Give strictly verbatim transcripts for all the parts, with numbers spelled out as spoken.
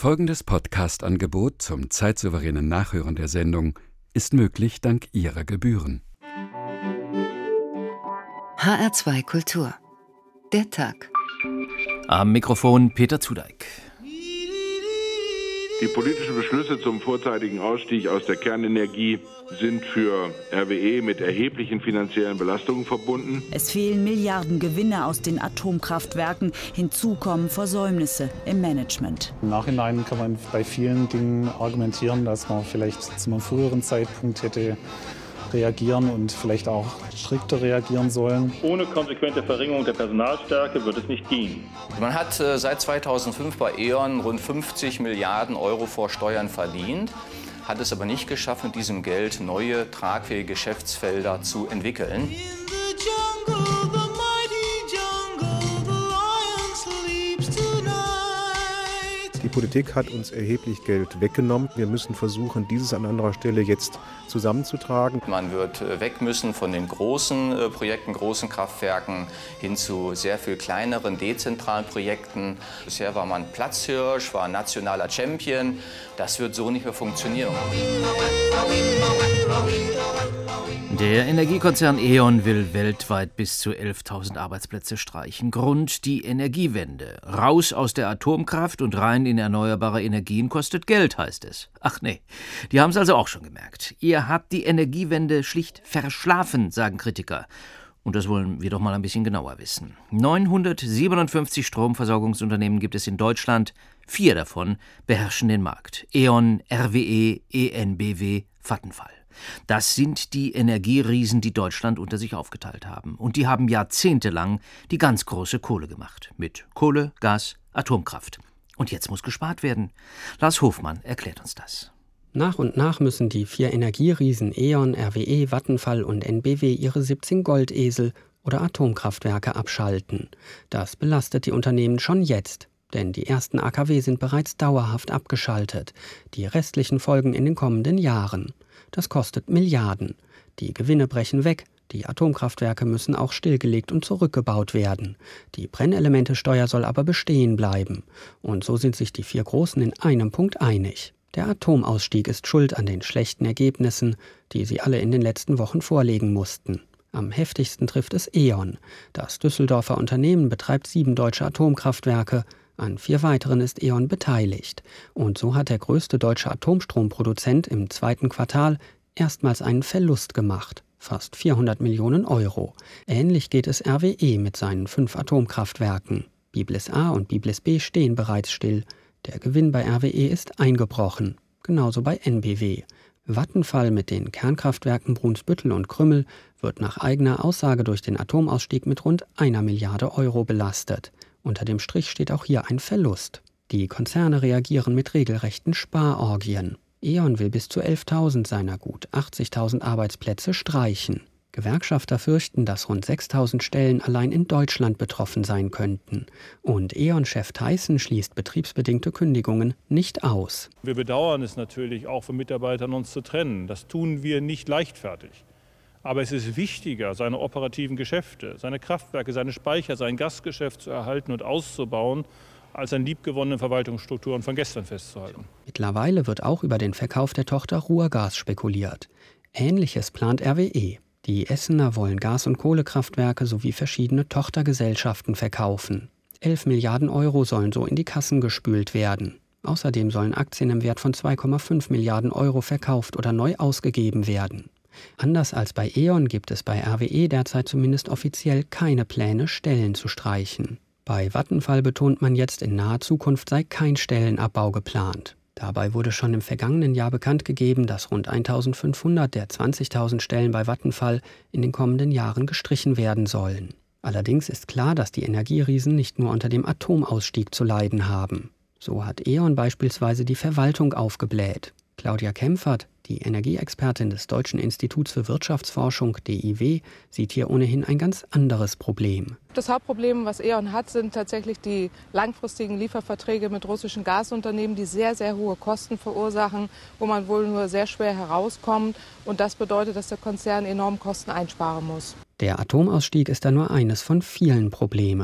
Folgendes Podcast-Angebot zum zeitsouveränen Nachhören der Sendung ist möglich dank Ihrer Gebühren. H R zwei Kultur. Der Tag. Am Mikrofon Peter Zudeik. Die politischen Beschlüsse zum vorzeitigen Ausstieg aus der Kernenergie sind für R W E mit erheblichen finanziellen Belastungen verbunden. Es fehlen Milliarden Gewinne aus den Atomkraftwerken. Hinzu kommen Versäumnisse im Management. Im Nachhinein kann man bei vielen Dingen argumentieren, dass man vielleicht zu einem früheren Zeitpunkt hätte reagieren und vielleicht auch strikter reagieren sollen. Ohne konsequente Verringerung der Personalstärke wird es nicht gehen. Man hat äh, seit zweitausendfünf bei E.ON rund fünfzig Milliarden Euro vor Steuern verdient, hat es aber nicht geschafft, mit diesem Geld neue, tragfähige Geschäftsfelder zu entwickeln. Die Politik hat uns erheblich Geld weggenommen. Wir müssen versuchen, dieses an anderer Stelle jetzt zusammenzutragen. Man wird weg müssen von den großen äh, Projekten, großen Kraftwerken hin zu sehr viel kleineren, dezentralen Projekten. Bisher war man Platzhirsch, war nationaler Champion. Das wird so nicht mehr funktionieren. Der Energiekonzern E.ON will weltweit bis zu elftausend Arbeitsplätze streichen. Grund die Energiewende. Raus aus der Atomkraft und rein in erneuerbare Energien kostet Geld, heißt es. Ach nee, die haben es also auch schon gemerkt. Ihr habt die Energiewende schlicht verschlafen, sagen Kritiker. Und das wollen wir doch mal ein bisschen genauer wissen. neunhundertsiebenundfünfzig Stromversorgungsunternehmen gibt es in Deutschland. Vier davon beherrschen den Markt. E.ON, R W E, E N B W, Vattenfall. Das sind die Energieriesen, die Deutschland unter sich aufgeteilt haben. Und die haben jahrzehntelang die ganz große Kohle gemacht. Mit Kohle, Gas, Atomkraft. Und jetzt muss gespart werden. Lars Hofmann erklärt uns das. Nach und nach müssen die vier Energieriesen E.ON, R W E, Vattenfall und N B W ihre siebzehn Goldesel oder Atomkraftwerke abschalten. Das belastet die Unternehmen schon jetzt. Denn die ersten A K W sind bereits dauerhaft abgeschaltet. Die restlichen folgen in den kommenden Jahren. Das kostet Milliarden. Die Gewinne brechen weg. Die Atomkraftwerke müssen auch stillgelegt und zurückgebaut werden. Die Brennelementesteuer soll aber bestehen bleiben. Und so sind sich die vier Großen in einem Punkt einig. Der Atomausstieg ist schuld an den schlechten Ergebnissen, die sie alle in den letzten Wochen vorlegen mussten. Am heftigsten trifft es E.ON. Das Düsseldorfer Unternehmen betreibt sieben deutsche Atomkraftwerke. An vier weiteren ist E.ON beteiligt. Und so hat der größte deutsche Atomstromproduzent im zweiten Quartal erstmals einen Verlust gemacht. Fast vierhundert Millionen Euro. Ähnlich geht es R W E mit seinen fünf Atomkraftwerken. Biblis A und Biblis B stehen bereits still. Der Gewinn bei R W E ist eingebrochen. Genauso bei N B W. Vattenfall mit den Kernkraftwerken Brunsbüttel und Krümmel wird nach eigener Aussage durch den Atomausstieg mit rund einer Milliarde Euro belastet. Unter dem Strich steht auch hier ein Verlust. Die Konzerne reagieren mit regelrechten Sparorgien. E.ON will bis zu elftausend seiner gut achtzigtausend Arbeitsplätze streichen. Gewerkschafter fürchten, dass rund sechstausend Stellen allein in Deutschland betroffen sein könnten. Und E.ON-Chef Theissen schließt betriebsbedingte Kündigungen nicht aus. Wir bedauern es natürlich auch von Mitarbeitern, uns zu trennen. Das tun wir nicht leichtfertig. Aber es ist wichtiger, seine operativen Geschäfte, seine Kraftwerke, seine Speicher, sein Gasgeschäft zu erhalten und auszubauen, als an liebgewonnenen Verwaltungsstrukturen von gestern festzuhalten. Mittlerweile wird auch über den Verkauf der Tochter Ruhrgas spekuliert. Ähnliches plant R W E. Die Essener wollen Gas- und Kohlekraftwerke sowie verschiedene Tochtergesellschaften verkaufen. Elf Milliarden Euro sollen so in die Kassen gespült werden. Außerdem sollen Aktien im Wert von zwei Komma fünf Milliarden Euro verkauft oder neu ausgegeben werden. Anders als bei E.ON gibt es bei R W E derzeit zumindest offiziell keine Pläne, Stellen zu streichen. Bei Vattenfall betont man jetzt, in naher Zukunft sei kein Stellenabbau geplant. Dabei wurde schon im vergangenen Jahr bekannt gegeben, dass rund eintausendfünfhundert der zwanzigtausend Stellen bei Vattenfall in den kommenden Jahren gestrichen werden sollen. Allerdings ist klar, dass die Energieriesen nicht nur unter dem Atomausstieg zu leiden haben. So hat E.ON beispielsweise die Verwaltung aufgebläht. Claudia Kempfert, die Energieexpertin des Deutschen Instituts für Wirtschaftsforschung D I W, sieht hier ohnehin ein ganz anderes Problem. Das Hauptproblem, was E.ON hat, sind tatsächlich die langfristigen Lieferverträge mit russischen Gasunternehmen, die sehr, sehr hohe Kosten verursachen, wo man wohl nur sehr schwer herauskommt. Und das bedeutet, dass der Konzern enorm Kosten einsparen muss. Der Atomausstieg ist da nur eines von vielen Problemen.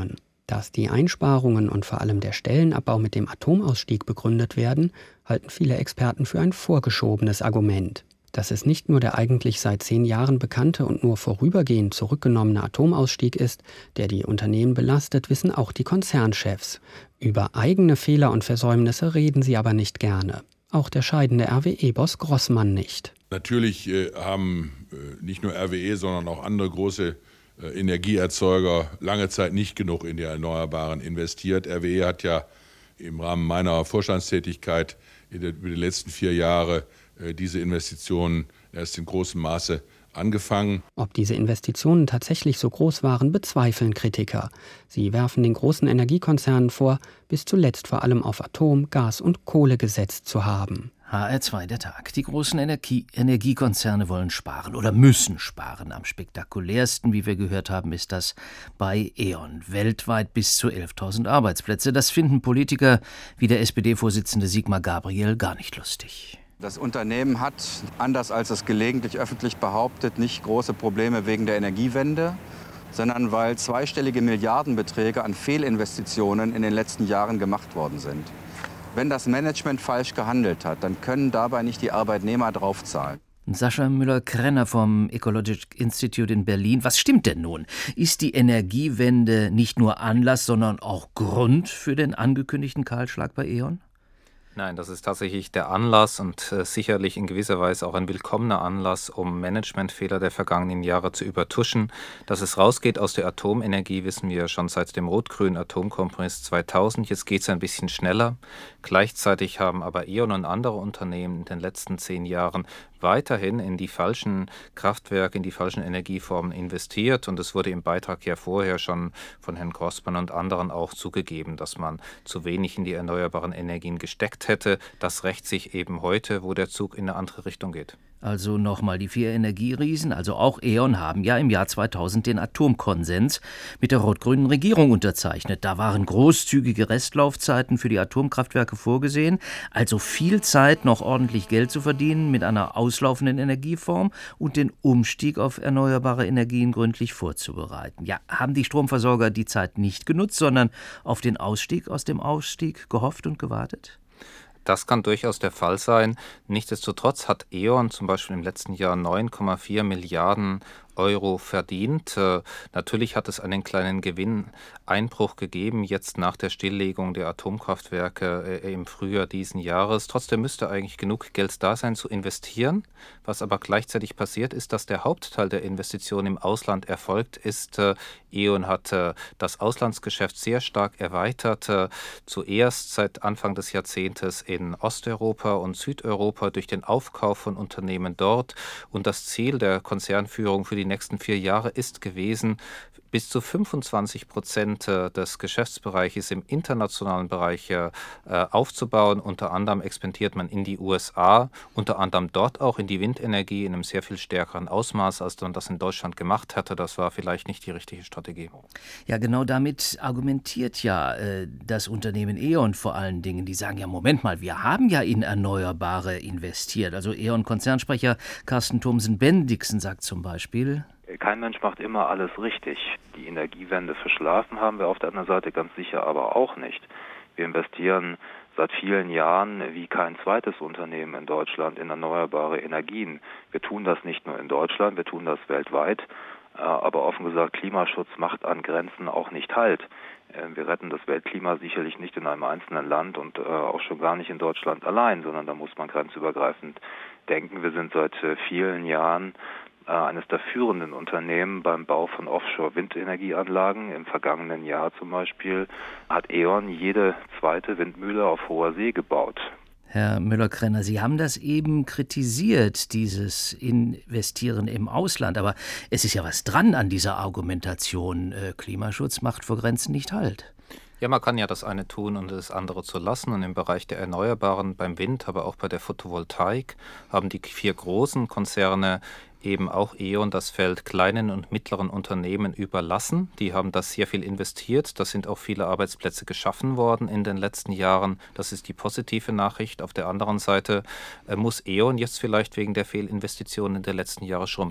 Dass die Einsparungen und vor allem der Stellenabbau mit dem Atomausstieg begründet werden, halten viele Experten für ein vorgeschobenes Argument. Dass es nicht nur der eigentlich seit zehn Jahren bekannte und nur vorübergehend zurückgenommene Atomausstieg ist, der die Unternehmen belastet, wissen auch die Konzernchefs. Über eigene Fehler und Versäumnisse reden sie aber nicht gerne. Auch der scheidende R W E-Boss Grossmann nicht. Natürlich äh, haben äh, nicht nur R W E, sondern auch andere große äh, Energieerzeuger lange Zeit nicht genug in die Erneuerbaren investiert. R W E hat ja im Rahmen meiner Vorstandstätigkeit in der, über die letzten vier Jahre äh, diese Investitionen erst in großem Maße angefangen. Ob diese Investitionen tatsächlich so groß waren, bezweifeln Kritiker. Sie werfen den großen Energiekonzernen vor, bis zuletzt vor allem auf Atom, Gas und Kohle gesetzt zu haben. H R zwei, der Tag. Die großen Energie- Energiekonzerne wollen sparen oder müssen sparen. Am spektakulärsten, wie wir gehört haben, ist das bei E.ON. Weltweit bis zu elftausend Arbeitsplätze. Das finden Politiker wie der S P D-Vorsitzende Sigmar Gabriel gar nicht lustig. Das Unternehmen hat, anders als es gelegentlich öffentlich behauptet, nicht große Probleme wegen der Energiewende, sondern weil zweistellige Milliardenbeträge an Fehlinvestitionen in den letzten Jahren gemacht worden sind. Wenn das Management falsch gehandelt hat, dann können dabei nicht die Arbeitnehmer draufzahlen. Sascha Müller-Krenner vom Ecologic Institute in Berlin. Was stimmt denn nun? Ist die Energiewende nicht nur Anlass, sondern auch Grund für den angekündigten Kahlschlag bei E.ON? Nein, das ist tatsächlich der Anlass und äh, sicherlich in gewisser Weise auch ein willkommener Anlass, um Managementfehler der vergangenen Jahre zu übertuschen. Dass es rausgeht aus der Atomenergie, wissen wir schon seit dem rot-grünen Atomkompromiss zweitausend. Jetzt geht es ein bisschen schneller. Gleichzeitig haben aber E.ON und andere Unternehmen in den letzten zehn Jahren weiterhin in die falschen Kraftwerke, in die falschen Energieformen investiert. Und es wurde im Beitrag ja vorher schon von Herrn Grossmann und anderen auch zugegeben, dass man zu wenig in die erneuerbaren Energien gesteckt hätte. Das rächt sich eben heute, wo der Zug in eine andere Richtung geht. Also nochmal, die vier Energieriesen, also auch E.ON, haben ja im Jahr zweitausend den Atomkonsens mit der rot-grünen Regierung unterzeichnet. Da waren großzügige Restlaufzeiten für die Atomkraftwerke vorgesehen, also viel Zeit, noch ordentlich Geld zu verdienen mit einer auslaufenden Energieform und den Umstieg auf erneuerbare Energien gründlich vorzubereiten. Ja, haben die Stromversorger die Zeit nicht genutzt, sondern auf den Ausstieg aus dem Ausstieg gehofft und gewartet? Das kann durchaus der Fall sein. Nichtsdestotrotz hat E.ON zum Beispiel im letzten Jahr neun Komma vier Milliarden Euro verdient. Äh, natürlich hat es einen kleinen Gewinneinbruch gegeben, jetzt nach der Stilllegung der Atomkraftwerke äh, im Frühjahr diesen Jahres. Trotzdem müsste eigentlich genug Geld da sein, zu investieren. Was aber gleichzeitig passiert ist, dass der Hauptteil der Investitionen im Ausland erfolgt ist. Äh, E.ON hat äh, das Auslandsgeschäft sehr stark erweitert. Äh, zuerst seit Anfang des Jahrzehntes in Osteuropa und Südeuropa durch den Aufkauf von Unternehmen dort. Und das Ziel der Konzernführung für die nächsten vier Jahre ist gewesen, bis zu fünfundzwanzig Prozent des Geschäftsbereiches im internationalen Bereich äh, aufzubauen. Unter anderem expandiert man in die U S A, unter anderem dort auch in die Windenergie in einem sehr viel stärkeren Ausmaß, als man das in Deutschland gemacht hatte. Das war vielleicht nicht die richtige Strategie. Ja, genau damit argumentiert ja äh, das Unternehmen E.ON vor allen Dingen. Die sagen ja, Moment mal, wir haben ja in Erneuerbare investiert. Also E.ON-Konzernsprecher Carsten Thomsen-Bendixen sagt zum Beispiel: Kein Mensch macht immer alles richtig. Die Energiewende verschlafen haben wir auf der anderen Seite ganz sicher aber auch nicht. Wir investieren seit vielen Jahren wie kein zweites Unternehmen in Deutschland in erneuerbare Energien. Wir tun das nicht nur in Deutschland, wir tun das weltweit. Aber offen gesagt, Klimaschutz macht an Grenzen auch nicht Halt. Wir retten das Weltklima sicherlich nicht in einem einzelnen Land und auch schon gar nicht in Deutschland allein, sondern da muss man grenzübergreifend denken. Wir sind seit vielen Jahren eines der führenden Unternehmen beim Bau von Offshore-Windenergieanlagen. Im vergangenen Jahr zum Beispiel hat E.ON jede zweite Windmühle auf hoher See gebaut. Herr Müller-Krenner, Sie haben das eben kritisiert, dieses Investieren im Ausland. Aber es ist ja was dran an dieser Argumentation. Äh, Klimaschutz macht vor Grenzen nicht Halt. Ja, man kann ja das eine tun und das andere zu lassen. Und im Bereich der Erneuerbaren, beim Wind, aber auch bei der Photovoltaik, haben die vier großen Konzerne eben auch E.ON das Feld kleinen und mittleren Unternehmen überlassen. Die haben da sehr viel investiert. Da sind auch viele Arbeitsplätze geschaffen worden in den letzten Jahren. Das ist die positive Nachricht. Auf der anderen Seite äh, muss E.ON jetzt vielleicht wegen der Fehlinvestitionen der letzten Jahre schrumpfen.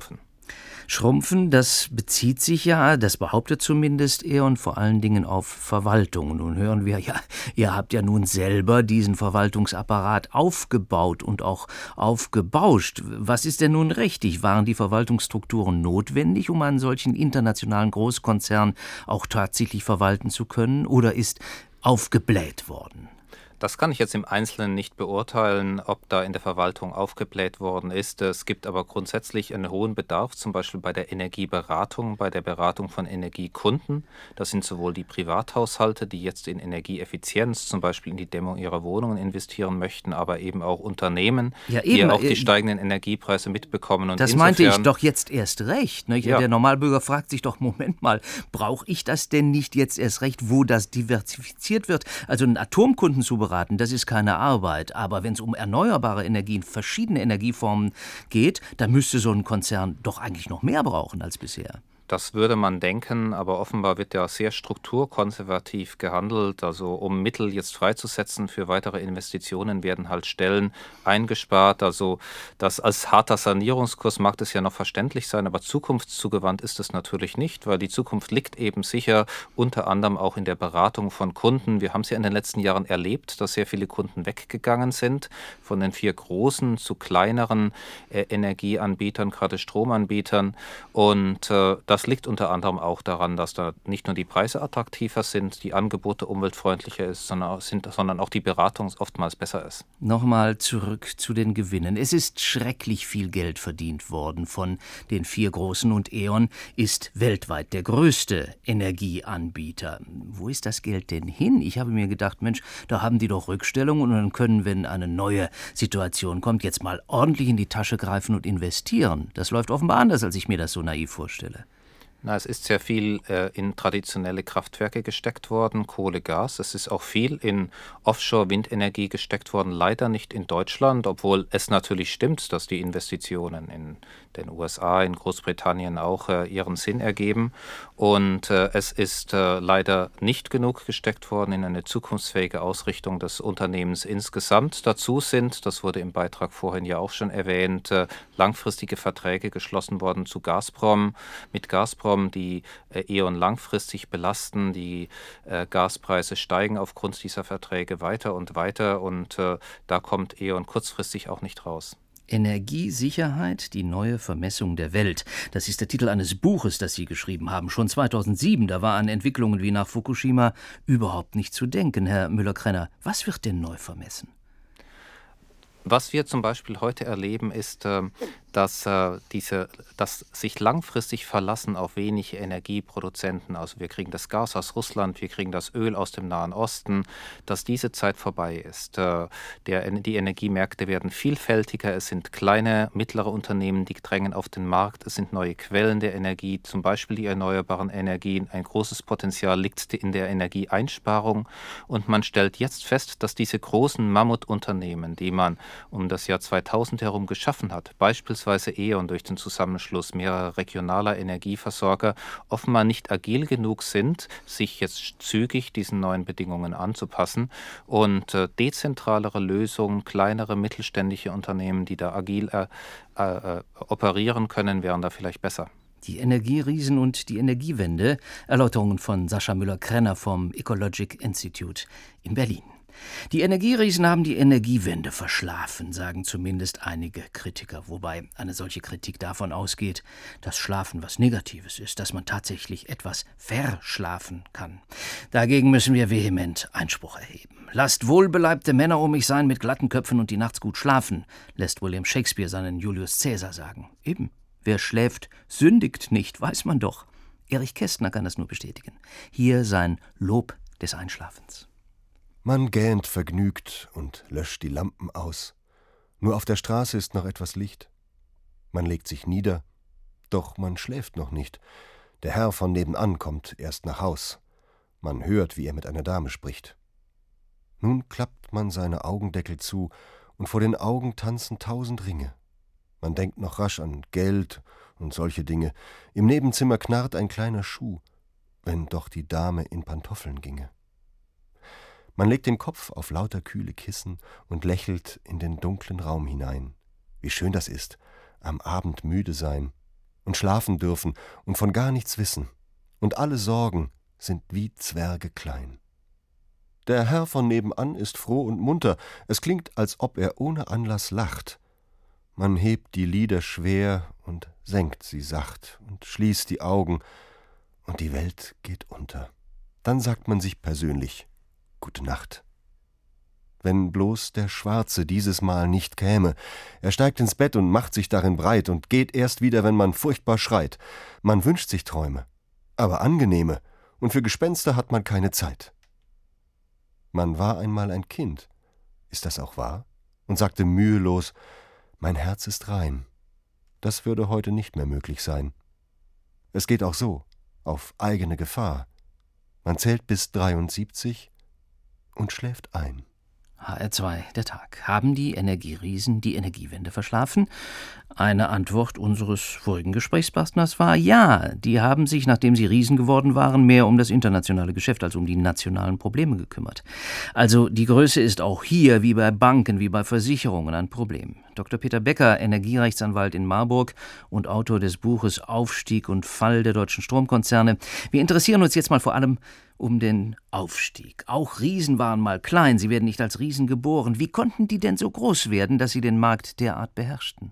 Schrumpfen, das bezieht sich ja, das behauptet zumindest E.ON, vor allen Dingen auf Verwaltung. Nun hören wir ja, ihr habt ja nun selber diesen Verwaltungsapparat aufgebaut und auch aufgebauscht. Was ist denn nun richtig? Waren die Verwaltungsstrukturen notwendig, um einen solchen internationalen Großkonzern auch tatsächlich verwalten zu können, oder ist aufgebläht worden? Das kann ich jetzt im Einzelnen nicht beurteilen, ob da in der Verwaltung aufgebläht worden ist. Es gibt aber grundsätzlich einen hohen Bedarf, zum Beispiel bei der Energieberatung, bei der Beratung von Energiekunden. Das sind sowohl die Privathaushalte, die jetzt in Energieeffizienz, zum Beispiel in die Dämmung ihrer Wohnungen investieren möchten, aber eben auch Unternehmen, ja, eben, die auch die steigenden Energiepreise mitbekommen. Und das insofern, meinte ich doch jetzt erst recht. Ne? Ja. Der Normalbürger fragt sich doch, Moment mal, brauche ich das denn nicht jetzt erst recht, wo das diversifiziert wird? Also einen Atomkunden zu beraten, das ist keine Arbeit. Aber wenn es um erneuerbare Energien, verschiedene Energieformen geht, dann müsste so ein Konzern doch eigentlich noch mehr brauchen als bisher. Das würde man denken, aber offenbar wird ja sehr strukturkonservativ gehandelt. Also um Mittel jetzt freizusetzen für weitere Investitionen, werden halt Stellen eingespart. Also das als harter Sanierungskurs mag das ja noch verständlich sein, aber zukunftszugewandt ist es natürlich nicht, weil die Zukunft liegt eben sicher unter anderem auch in der Beratung von Kunden. Wir haben es ja in den letzten Jahren erlebt, dass sehr viele Kunden weggegangen sind von den vier großen zu kleineren äh, Energieanbietern, gerade Stromanbietern. Und äh, das Das liegt unter anderem auch daran, dass da nicht nur die Preise attraktiver sind, die Angebote umweltfreundlicher ist, sondern, sind, sondern auch die Beratung oftmals besser ist. Nochmal zurück zu den Gewinnen. Es ist schrecklich viel Geld verdient worden von den vier Großen und E.ON ist weltweit der größte Energieanbieter. Wo ist das Geld denn hin? Ich habe mir gedacht, Mensch, da haben die doch Rückstellungen und dann können, wenn eine neue Situation kommt, jetzt mal ordentlich in die Tasche greifen und investieren. Das läuft offenbar anders, als ich mir das so naiv vorstelle. Na, es ist sehr viel äh, in traditionelle Kraftwerke gesteckt worden, Kohle, Gas. Es ist auch viel in Offshore-Windenergie gesteckt worden, leider nicht in Deutschland, obwohl es natürlich stimmt, dass die Investitionen in den U S A, in Großbritannien auch äh, ihren Sinn ergeben. Und äh, es ist äh, leider nicht genug gesteckt worden in eine zukunftsfähige Ausrichtung des Unternehmens insgesamt. Dazu sind, das wurde im Beitrag vorhin ja auch schon erwähnt, äh, langfristige Verträge geschlossen worden zu Gazprom, mit Gazprom, die äh, E.ON langfristig belasten. Die äh, Gaspreise steigen aufgrund dieser Verträge weiter und weiter und äh, da kommt E.ON kurzfristig auch nicht raus. Energiesicherheit, die neue Vermessung der Welt. Das ist der Titel eines Buches, das Sie geschrieben haben. Schon zweitausendsieben, da war an Entwicklungen wie nach Fukushima überhaupt nicht zu denken. Herr Müller-Krenner, was wird denn neu vermessen? Was wir zum Beispiel heute erleben, ist, dass, äh, diese, dass sich langfristig verlassen auf wenige Energieproduzenten, also wir kriegen das Gas aus Russland, wir kriegen das Öl aus dem Nahen Osten, dass diese Zeit vorbei ist. Äh, der, die Energiemärkte werden vielfältiger, es sind kleine, mittlere Unternehmen, die drängen auf den Markt, es sind neue Quellen der Energie, zum Beispiel die erneuerbaren Energien. Ein großes Potenzial liegt in der Energieeinsparung und man stellt jetzt fest, dass diese großen Mammutunternehmen, die man um das Jahr zweitausend herum geschaffen hat, beispielsweise E.ON durch den Zusammenschluss mehrerer regionaler Energieversorger, offenbar nicht agil genug sind, sich jetzt zügig diesen neuen Bedingungen anzupassen und äh, dezentralere Lösungen, kleinere mittelständische Unternehmen, die da agil äh, äh, operieren können, wären da vielleicht besser. Die Energieriesen und die Energiewende. Erläuterungen von Sascha Müller-Krenner vom Ecologic Institute in Berlin. Die Energieriesen haben die Energiewende verschlafen, sagen zumindest einige Kritiker, wobei eine solche Kritik davon ausgeht, dass Schlafen was Negatives ist, dass man tatsächlich etwas verschlafen kann. Dagegen müssen wir vehement Einspruch erheben. Lasst wohlbeleibte Männer um mich sein mit glatten Köpfen und die nachts gut schlafen, lässt William Shakespeare seinen Julius Caesar sagen. Eben, wer schläft, sündigt nicht, weiß man doch. Erich Kästner kann das nur bestätigen. Hier sein Lob des Einschlafens. Man gähnt vergnügt und löscht die Lampen aus. Nur auf der Straße ist noch etwas Licht. Man legt sich nieder, doch man schläft noch nicht. Der Herr von nebenan kommt erst nach Haus. Man hört, wie er mit einer Dame spricht. Nun klappt man seine Augendeckel zu, und vor den Augen tanzen tausend Ringe. Man denkt noch rasch an Geld und solche Dinge. Im Nebenzimmer knarrt ein kleiner Schuh, wenn doch die Dame in Pantoffeln ginge. Man legt den Kopf auf lauter kühle Kissen und lächelt in den dunklen Raum hinein. Wie schön das ist, am Abend müde sein und schlafen dürfen und von gar nichts wissen, und alle Sorgen sind wie Zwerge klein. Der Herr von nebenan ist froh und munter, es klingt, als ob er ohne Anlass lacht. Man hebt die Lider schwer und senkt sie sacht und schließt die Augen, und die Welt geht unter. Dann sagt man sich persönlich Gute Nacht. Wenn bloß der Schwarze dieses Mal nicht käme. Er steigt ins Bett und macht sich darin breit und geht erst wieder, wenn man furchtbar schreit. Man wünscht sich Träume, aber angenehme, und für Gespenster hat man keine Zeit. Man war einmal ein Kind, ist das auch wahr? Und sagte mühelos, mein Herz ist rein. Das würde heute nicht mehr möglich sein. Es geht auch so, auf eigene Gefahr. Man zählt bis dreiundsiebzig und schläft ein. H R zwei, der Tag. Haben die Energieriesen die Energiewende verschlafen? Eine Antwort unseres vorigen Gesprächspartners war ja. Die haben sich, nachdem sie Riesen geworden waren, mehr um das internationale Geschäft als um die nationalen Probleme gekümmert. Also die Größe ist auch hier, wie bei Banken, wie bei Versicherungen, ein Problem. Doktor Peter Becker, Energierechtsanwalt in Marburg und Autor des Buches Aufstieg und Fall der deutschen Stromkonzerne. Wir interessieren uns jetzt mal vor allem um den Aufstieg. Auch Riesen waren mal klein, sie werden nicht als Riesen geboren. Wie konnten die denn so groß werden, dass sie den Markt derart beherrschten?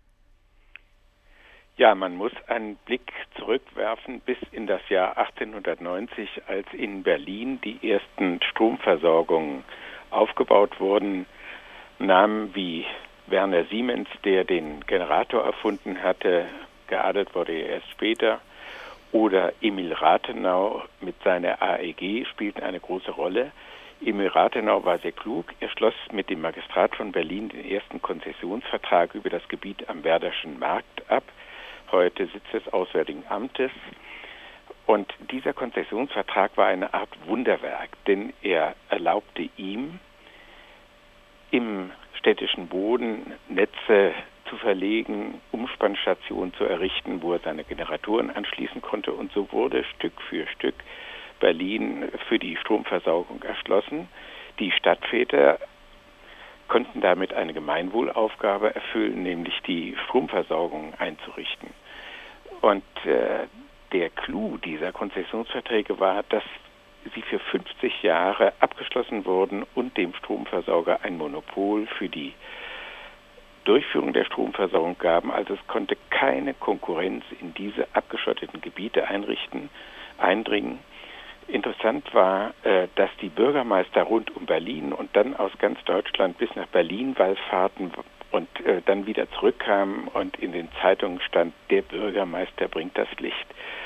Ja, man muss einen Blick zurückwerfen bis in das Jahr achtzehnhundertneunzig, als in Berlin die ersten Stromversorgungen aufgebaut wurden. Namen wie Werner Siemens, der den Generator erfunden hatte, geadelt wurde er erst später, oder Emil Rathenau mit seiner A E G spielten eine große Rolle. Emil Rathenau war sehr klug. Er schloss mit dem Magistrat von Berlin den ersten Konzessionsvertrag über das Gebiet am Werderschen Markt ab, heute Sitz des Auswärtigen Amtes. Und dieser Konzessionsvertrag war eine Art Wunderwerk, denn er erlaubte ihm, im städtischen Boden Netze zu verlegen, Umspannstationen zu errichten, wo er seine Generatoren anschließen konnte. Und so wurde Stück für Stück Berlin für die Stromversorgung erschlossen. Die Stadtväter konnten damit eine Gemeinwohlaufgabe erfüllen, nämlich die Stromversorgung einzurichten. Und äh, der Clou dieser Konzessionsverträge war, dass sie für fünfzig Jahre abgeschlossen wurden und dem Stromversorger ein Monopol für die Durchführung der Stromversorgung gaben. Also es konnte keine Konkurrenz in diese abgeschotteten Gebiete einrichten, eindringen. Interessant war, äh, dass die Bürgermeister rund um Berlin und dann aus ganz Deutschland bis nach Berlin wallfahrten und äh, dann wieder zurückkamen und in den Zeitungen stand, der Bürgermeister bringt das Licht.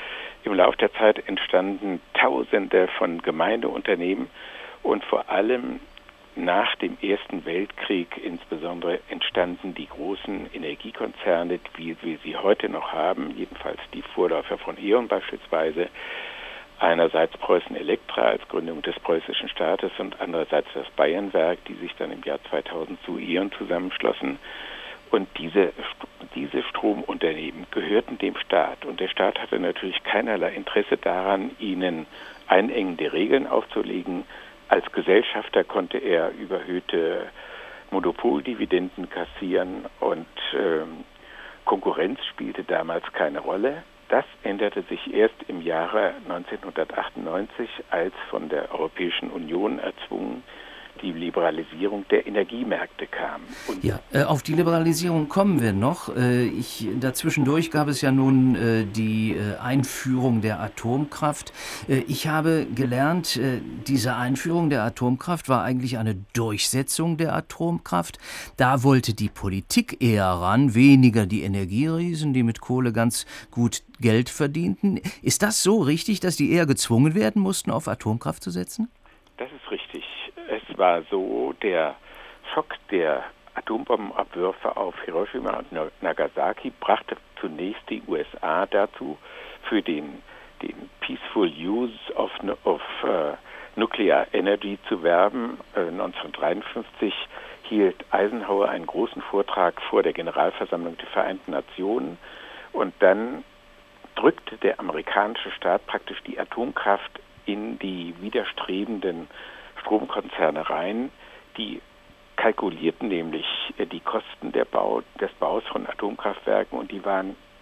Im Laufe der Zeit entstanden Tausende von Gemeindeunternehmen und vor allem nach dem Ersten Weltkrieg insbesondere entstanden die großen Energiekonzerne, wie wir sie heute noch haben, jedenfalls die Vorläufer von E.ON beispielsweise. Einerseits Preußen Elektra als Gründung des preußischen Staates und andererseits das Bayernwerk, die sich dann im Jahr zweitausend zu E.ON zusammenschlossen. Und diese, diese Stromunternehmen gehörten dem Staat. Und der Staat hatte natürlich keinerlei Interesse daran, ihnen einengende Regeln aufzulegen. Als Gesellschafter konnte er überhöhte Monopoldividenden kassieren und ähm, Konkurrenz spielte damals keine Rolle. Das änderte sich erst im Jahre neunzehnhundertachtundneunzig, als von der Europäischen Union erzwungen die Liberalisierung der Energiemärkte kam. Und ja, äh, auf die Liberalisierung kommen wir noch. Äh, ich, dazwischendurch gab es ja nun äh, die äh, Einführung der Atomkraft. Äh, ich habe gelernt, äh, diese Einführung der Atomkraft war eigentlich eine Durchsetzung der Atomkraft. Da wollte die Politik eher ran, weniger die Energieriesen, die mit Kohle ganz gut Geld verdienten. Ist das so richtig, dass die eher gezwungen werden mussten, auf Atomkraft zu setzen? Das ist richtig. Es war so, der Schock der Atombombenabwürfe auf Hiroshima und Nagasaki brachte zunächst die U S A dazu, für den, den Peaceful Use of, of uh, Nuclear Energy zu werben. Äh, neunzehnhundertdreiundfünfzig hielt Eisenhower einen großen Vortrag vor der Generalversammlung der Vereinten Nationen und dann drückte der amerikanische Staat praktisch die Atomkraft in die widerstrebenden Stromkonzerne rein, die kalkulierten nämlich die Kosten der Bau, des Baus von Atomkraftwerken und die waren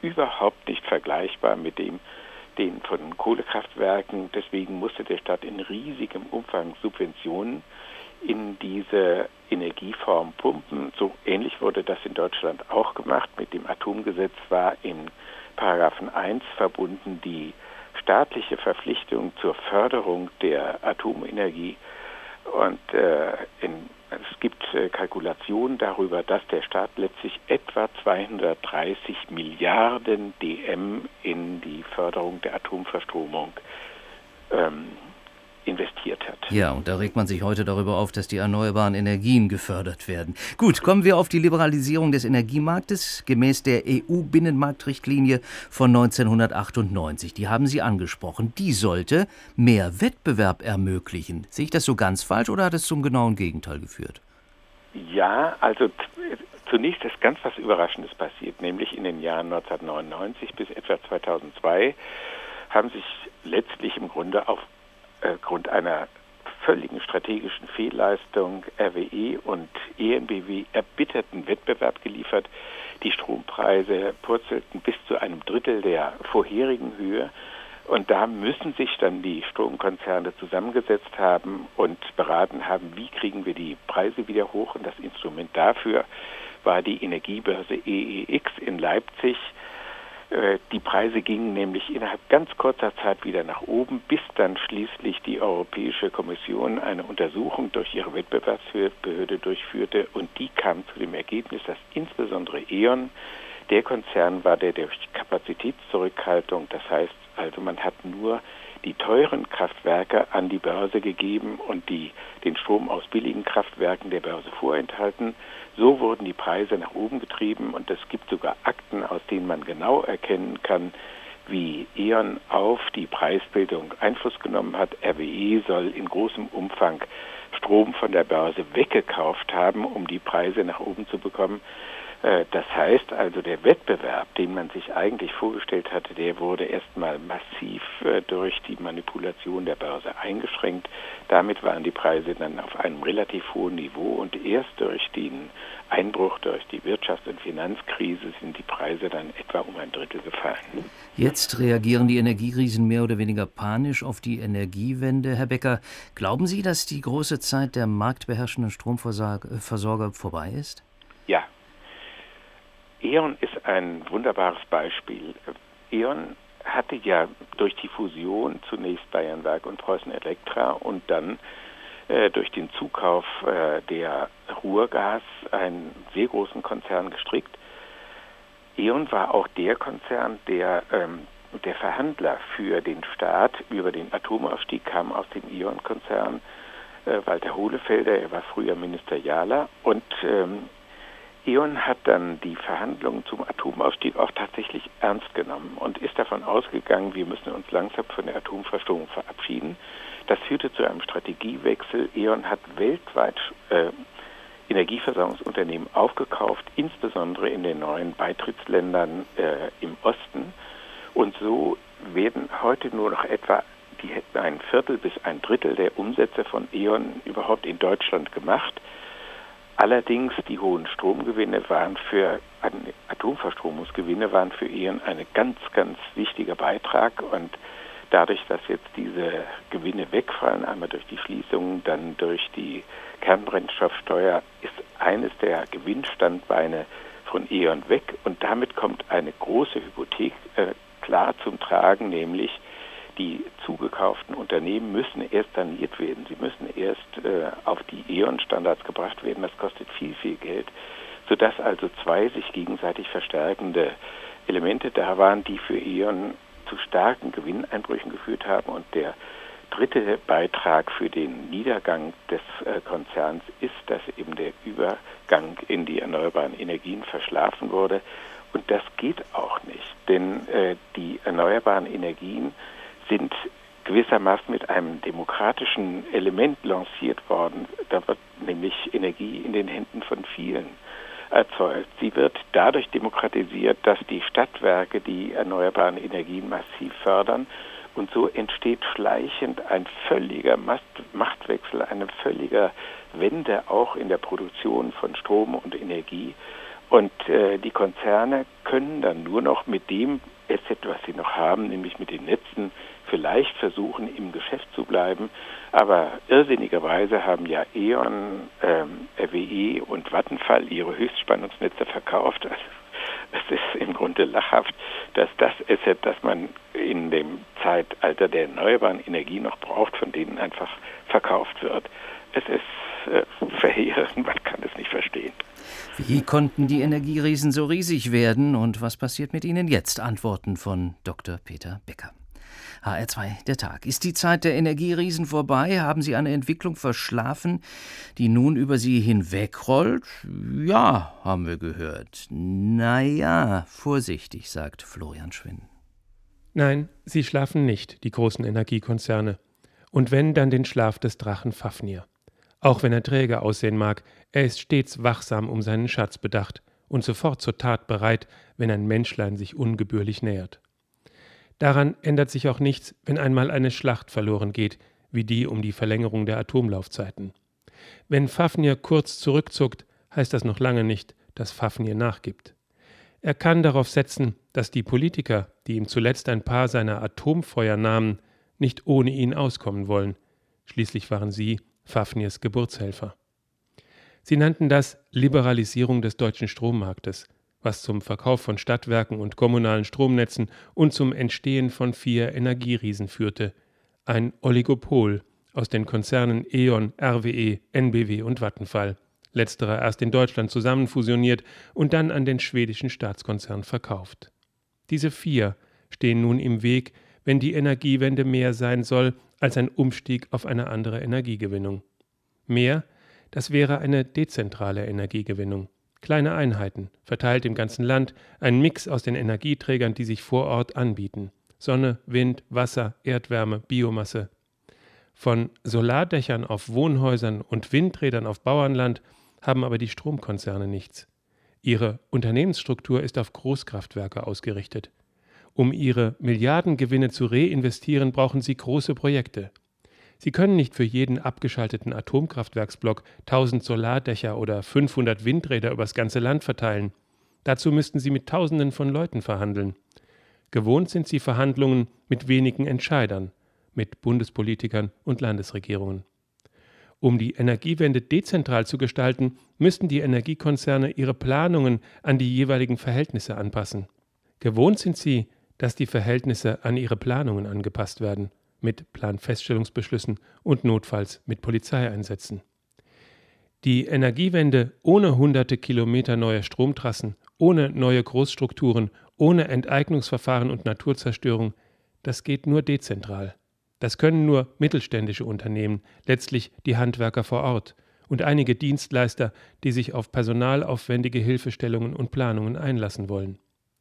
überhaupt nicht vergleichbar mit dem, den von Kohlekraftwerken. Deswegen musste der Staat in riesigem Umfang Subventionen in diese Energieform pumpen. So ähnlich wurde das in Deutschland auch gemacht. Mit dem Atomgesetz war in Paragraphen eins verbunden die staatliche Verpflichtung zur Förderung der Atomenergie. Und äh, in, es gibt äh, Kalkulationen darüber, dass der Staat letztlich etwa zweihundertdreißig Milliarden D M in die Förderung der Atomverstromung ähm, investiert hat. Ja, und da regt man sich heute darüber auf, dass die erneuerbaren Energien gefördert werden. Gut, kommen wir auf die Liberalisierung des Energiemarktes gemäß der E U-Binnenmarktrichtlinie von neunzehnhundertachtundneunzig. Die haben Sie angesprochen. Die sollte mehr Wettbewerb ermöglichen. Sehe ich das so ganz falsch oder hat es zum genauen Gegenteil geführt? Ja, also t- zunächst ist ganz was Überraschendes passiert, nämlich in den Jahren neunzehnhundertneunundneunzig bis etwa zweitausendzwei haben sich letztlich im Grunde auf Grund einer völligen strategischen Fehlleistung R W E und E N B W erbitterten Wettbewerb geliefert. Die Strompreise purzelten bis zu einem Drittel der vorherigen Höhe. Und da müssen sich dann die Stromkonzerne zusammengesetzt haben und beraten haben, wie kriegen wir die Preise wieder hoch. Und das Instrument dafür war die Energiebörse E E X in Leipzig. Die Preise gingen nämlich innerhalb ganz kurzer Zeit wieder nach oben, bis dann schließlich die Europäische Kommission eine Untersuchung durch ihre Wettbewerbsbehörde durchführte und die kam zu dem Ergebnis, dass insbesondere E.ON der Konzern war, der durch Kapazitätszurückhaltung, das heißt also man hat nur die teuren Kraftwerke an die Börse gegeben und die, den Strom aus billigen Kraftwerken der Börse vorenthalten. So wurden die Preise nach oben getrieben und es gibt sogar Akten, aus denen man genau erkennen kann, wie E.ON auf die Preisbildung Einfluss genommen hat. R W E soll in großem Umfang Strom von der Börse weggekauft haben, um die Preise nach oben zu bekommen. Das heißt also, der Wettbewerb, den man sich eigentlich vorgestellt hatte, der wurde erstmal massiv durch die Manipulation der Börse eingeschränkt. Damit waren die Preise dann auf einem relativ hohen Niveau und erst durch den Einbruch, durch die Wirtschafts- und Finanzkrise sind die Preise dann etwa um ein Drittel gefallen. Jetzt reagieren die Energieriesen mehr oder weniger panisch auf die Energiewende. Herr Becker, glauben Sie, dass die große Zeit der marktbeherrschenden Stromversorger vorbei ist? Ja. E.ON ist ein wunderbares Beispiel. E.ON hatte ja durch die Fusion zunächst Bayernwerk und Preußen Elektra und dann äh, durch den Zukauf äh, der Ruhrgas einen sehr großen Konzern gestrickt. E.ON war auch der Konzern, der, ähm, der Verhandler für den Staat über den Atomausstieg kam aus dem E.ON-Konzern. Äh, Walter Hohlefelder, er war früher Ministerialer und ähm, E.ON hat dann die Verhandlungen zum Atomausstieg auch tatsächlich ernst genommen und ist davon ausgegangen, wir müssen uns langsam von der Atomverstromung verabschieden. Das führte zu einem Strategiewechsel. E.ON hat weltweit äh, Energieversorgungsunternehmen aufgekauft, insbesondere in den neuen Beitrittsländern äh, im Osten. Und so werden heute nur noch etwa die, ein Viertel bis ein Drittel der Umsätze von E.ON überhaupt in Deutschland gemacht. Allerdings die hohen Stromgewinne waren für Atomverstromungsgewinne waren für E.ON ein ganz, ganz wichtiger Beitrag und dadurch, dass jetzt diese Gewinne wegfallen, einmal durch die Schließungen, dann durch die Kernbrennstoffsteuer, ist eines der Gewinnstandbeine von E.ON weg und damit kommt eine große Hypothek äh, klar zum Tragen, nämlich die zugekauften Unternehmen müssen erst saniert werden. Sie müssen erst äh, auf die E.ON-Standards gebracht werden. Das kostet viel, viel Geld, sodass also zwei sich gegenseitig verstärkende Elemente da waren, die für E.ON zu starken Gewinneinbrüchen geführt haben. Und der dritte Beitrag für den Niedergang des äh, Konzerns ist, dass eben der Übergang in die erneuerbaren Energien verschlafen wurde. Und das geht auch nicht, denn äh, die erneuerbaren Energien sind gewissermaßen mit einem demokratischen Element lanciert worden. Da wird nämlich Energie in den Händen von vielen erzeugt. Sie wird dadurch demokratisiert, dass die Stadtwerke die erneuerbaren Energien massiv fördern und so entsteht schleichend ein völliger Machtwechsel, eine völlige Wende auch in der Produktion von Strom und Energie. Und äh, die Konzerne können dann nur noch mit dem Asset, was sie noch haben, nämlich mit den Netzen, vielleicht versuchen, im Geschäft zu bleiben. Aber irrsinnigerweise haben ja E.ON, ähm, R W E und Vattenfall ihre Höchstspannungsnetze verkauft. Also, es ist im Grunde lachhaft, dass das Asset, das man in dem Zeitalter der erneuerbaren Energie noch braucht, von denen einfach verkauft wird. Es ist äh, verheerend, man kann es nicht verstehen. Wie konnten die Energieriesen so riesig werden und was passiert mit ihnen jetzt? Antworten von Doktor Peter Becker. H R zwei, der Tag. Ist die Zeit der Energieriesen vorbei? Haben Sie eine Entwicklung verschlafen, die nun über Sie hinwegrollt? Ja, haben wir gehört. Naja, vorsichtig, sagt Florian Schwinn. Nein, sie schlafen nicht, die großen Energiekonzerne. Und wenn, dann den Schlaf des Drachen Fafnir. Auch wenn er träge aussehen mag, er ist stets wachsam um seinen Schatz bedacht und sofort zur Tat bereit, wenn ein Menschlein sich ungebührlich nähert. Daran ändert sich auch nichts, wenn einmal eine Schlacht verloren geht, wie die um die Verlängerung der Atomlaufzeiten. Wenn Fafnir kurz zurückzuckt, heißt das noch lange nicht, dass Fafnir nachgibt. Er kann darauf setzen, dass die Politiker, die ihm zuletzt ein paar seiner Atomfeuer nahmen, nicht ohne ihn auskommen wollen. Schließlich waren sie Fafnirs Geburtshelfer. Sie nannten das Liberalisierung des deutschen Strommarktes, was zum Verkauf von Stadtwerken und kommunalen Stromnetzen und zum Entstehen von vier Energieriesen führte. Ein Oligopol aus den Konzernen E.ON, R W E, N B W und Vattenfall. Letzterer erst in Deutschland zusammenfusioniert und dann an den schwedischen Staatskonzern verkauft. Diese vier stehen nun im Weg, wenn die Energiewende mehr sein soll als ein Umstieg auf eine andere Energiegewinnung. Mehr, das wäre eine dezentrale Energiegewinnung. Kleine Einheiten, verteilt im ganzen Land, ein Mix aus den Energieträgern, die sich vor Ort anbieten. Sonne, Wind, Wasser, Erdwärme, Biomasse. Von Solardächern auf Wohnhäusern und Windrädern auf Bauernland haben aber die Stromkonzerne nichts. Ihre Unternehmensstruktur ist auf Großkraftwerke ausgerichtet. Um ihre Milliardengewinne zu reinvestieren, brauchen sie große Projekte. Sie können nicht für jeden abgeschalteten Atomkraftwerksblock tausend Solardächer oder fünfhundert Windräder übers ganze Land verteilen. Dazu müssten sie mit Tausenden von Leuten verhandeln. Gewohnt sind sie Verhandlungen mit wenigen Entscheidern, mit Bundespolitikern und Landesregierungen. Um die Energiewende dezentral zu gestalten, müssten die Energiekonzerne ihre Planungen an die jeweiligen Verhältnisse anpassen. Gewohnt sind sie, dass die Verhältnisse an ihre Planungen angepasst werden, mit Planfeststellungsbeschlüssen und notfalls mit Polizeieinsätzen. Die Energiewende ohne hunderte Kilometer neue Stromtrassen, ohne neue Großstrukturen, ohne Enteignungsverfahren und Naturzerstörung, das geht nur dezentral. Das können nur mittelständische Unternehmen, letztlich die Handwerker vor Ort und einige Dienstleister, die sich auf personalaufwendige Hilfestellungen und Planungen einlassen wollen.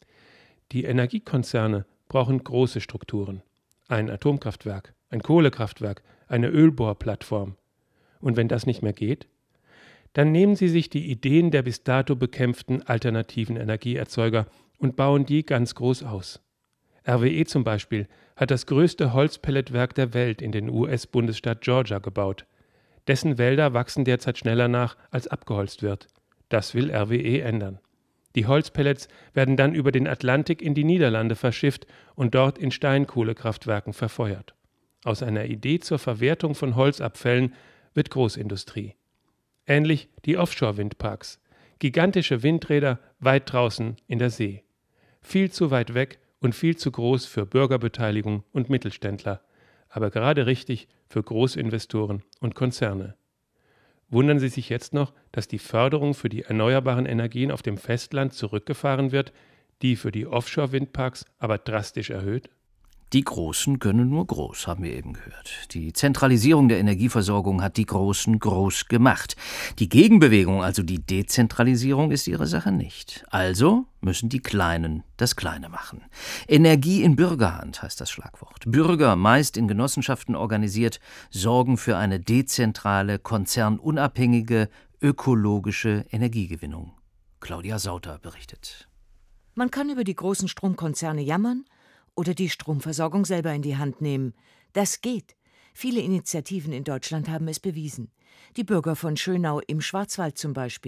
Die Energiekonzerne brauchen große Strukturen. Ein Atomkraftwerk, ein Kohlekraftwerk, eine Ölbohrplattform. Und wenn das nicht mehr geht, dann nehmen sie sich die Ideen der bis dato bekämpften alternativen Energieerzeuger und bauen die ganz groß aus. R W E zum Beispiel hat das größte Holzpelletwerk der Welt in den U S-Bundesstaat Georgia gebaut. Dessen Wälder wachsen derzeit schneller nach, als abgeholzt wird. Das will R W E ändern. Die Holzpellets werden dann über den Atlantik in die Niederlande verschifft und dort in Steinkohlekraftwerken verfeuert. Aus einer Idee zur Verwertung von Holzabfällen wird Großindustrie. Ähnlich die Offshore-Windparks. Gigantische Windräder weit draußen in der See. Viel zu weit weg und viel zu groß für Bürgerbeteiligung und Mittelständler, aber gerade richtig für Großinvestoren und Konzerne. Wundern Sie sich jetzt noch, dass die Förderung für die erneuerbaren Energien auf dem Festland zurückgefahren wird, die für die Offshore-Windparks aber drastisch erhöht? Die Großen können nur groß, haben wir eben gehört. Die Zentralisierung der Energieversorgung hat die Großen groß gemacht. Die Gegenbewegung, also die Dezentralisierung, ist ihre Sache nicht. Also müssen die Kleinen das Kleine machen. Energie in Bürgerhand heißt das Schlagwort. Bürger, meist in Genossenschaften organisiert, sorgen für eine dezentrale, konzernunabhängige, ökologische Energiegewinnung. Claudia Sauter berichtet. Man kann über die großen Stromkonzerne jammern oder die Stromversorgung selber in die Hand nehmen. Das geht. Viele Initiativen in Deutschland haben es bewiesen. Die Bürger von Schönau im Schwarzwald zum Beispiel.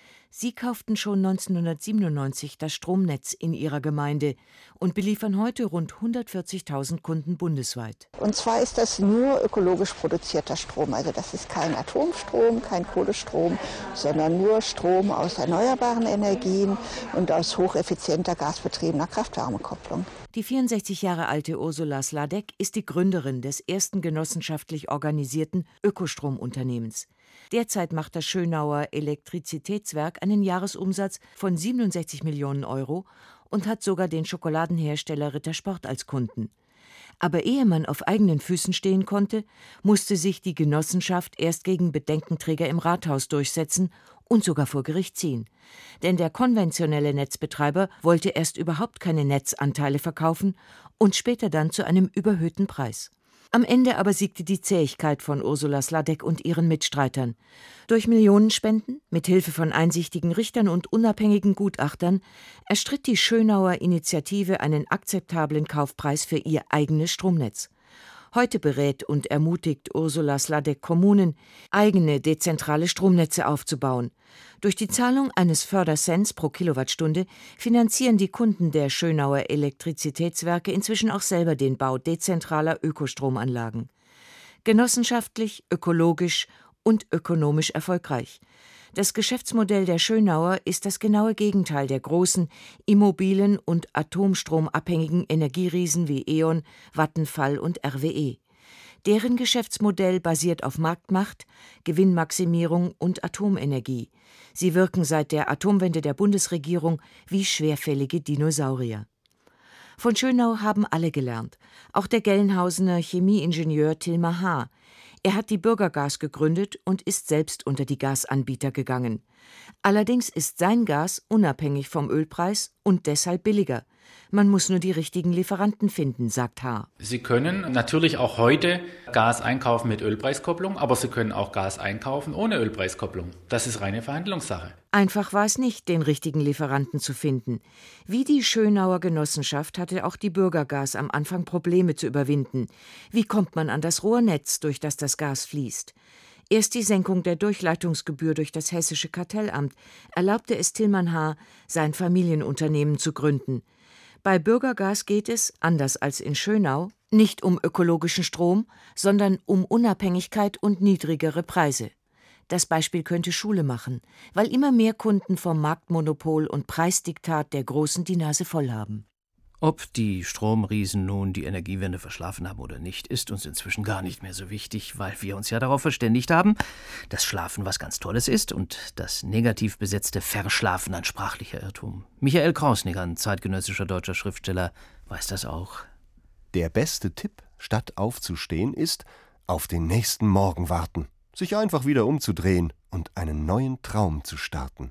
Sie kauften schon neunzehnhundertsiebenundneunzig das Stromnetz in ihrer Gemeinde und beliefern heute rund hundertvierzigtausend Kunden bundesweit. Und zwar ist das nur ökologisch produzierter Strom. Also das ist kein Atomstrom, kein Kohlestrom, sondern nur Strom aus erneuerbaren Energien und aus hocheffizienter gasbetriebener Kraft-Wärme-Kopplung. Die vierundsechzig Jahre alte Ursula Sladek ist die Gründerin des ersten genossenschaftlich organisierten Ökostromunternehmens. Derzeit macht das Schönauer Elektrizitätswerk einen Jahresumsatz von siebenundsechzig Millionen Euro und hat sogar den Schokoladenhersteller Rittersport als Kunden. Aber ehe man auf eigenen Füßen stehen konnte, musste sich die Genossenschaft erst gegen Bedenkenträger im Rathaus durchsetzen und sogar vor Gericht ziehen. Denn der konventionelle Netzbetreiber wollte erst überhaupt keine Netzanteile verkaufen und später dann zu einem überhöhten Preis. Am Ende aber siegte die Zähigkeit von Ursula Sladek und ihren Mitstreitern. Durch Millionenspenden, mit Hilfe von einsichtigen Richtern und unabhängigen Gutachtern, erstritt die Schönauer Initiative einen akzeptablen Kaufpreis für ihr eigenes Stromnetz. Heute berät und ermutigt Ursula Sladek Kommunen, eigene dezentrale Stromnetze aufzubauen. Durch die Zahlung eines Fördercents pro Kilowattstunde finanzieren die Kunden der Schönauer Elektrizitätswerke inzwischen auch selber den Bau dezentraler Ökostromanlagen. Genossenschaftlich, ökologisch und ökonomisch erfolgreich. Das Geschäftsmodell der Schönauer ist das genaue Gegenteil der großen, immobilen und atomstromabhängigen Energieriesen wie E.ON, Vattenfall und R W E. Deren Geschäftsmodell basiert auf Marktmacht, Gewinnmaximierung und Atomenergie. Sie wirken seit der Atomwende der Bundesregierung wie schwerfällige Dinosaurier. Von Schönau haben alle gelernt, auch der Gelnhausener Chemieingenieur Tilmar H. Er hat die Bürgergas gegründet und ist selbst unter die Gasanbieter gegangen. Allerdings ist sein Gas unabhängig vom Ölpreis und deshalb billiger. Man muss nur die richtigen Lieferanten finden, sagt H. Sie können natürlich auch heute Gas einkaufen mit Ölpreiskopplung, aber Sie können auch Gas einkaufen ohne Ölpreiskopplung. Das ist reine Verhandlungssache. Einfach war es nicht, den richtigen Lieferanten zu finden. Wie die Schönauer Genossenschaft hatte auch die Bürgergas am Anfang Probleme zu überwinden. Wie kommt man an das Rohrnetz, durch das das Gas fließt? Erst die Senkung der Durchleitungsgebühr durch das Hessische Kartellamt erlaubte es Tilman H., sein Familienunternehmen zu gründen. Bei Bürgergas geht es, anders als in Schönau, nicht um ökologischen Strom, sondern um Unabhängigkeit und niedrigere Preise. Das Beispiel könnte Schule machen, weil immer mehr Kunden vom Marktmonopol und Preisdiktat der Großen die Nase voll haben. Ob die Stromriesen nun die Energiewende verschlafen haben oder nicht, ist uns inzwischen gar nicht mehr so wichtig, weil wir uns ja darauf verständigt haben, dass Schlafen was ganz Tolles ist und das negativ besetzte Verschlafen ein sprachlicher Irrtum. Michael Krausnick, ein zeitgenössischer deutscher Schriftsteller, weiß das auch. Der beste Tipp, statt aufzustehen, ist, auf den nächsten Morgen warten, sich einfach wieder umzudrehen und einen neuen Traum zu starten.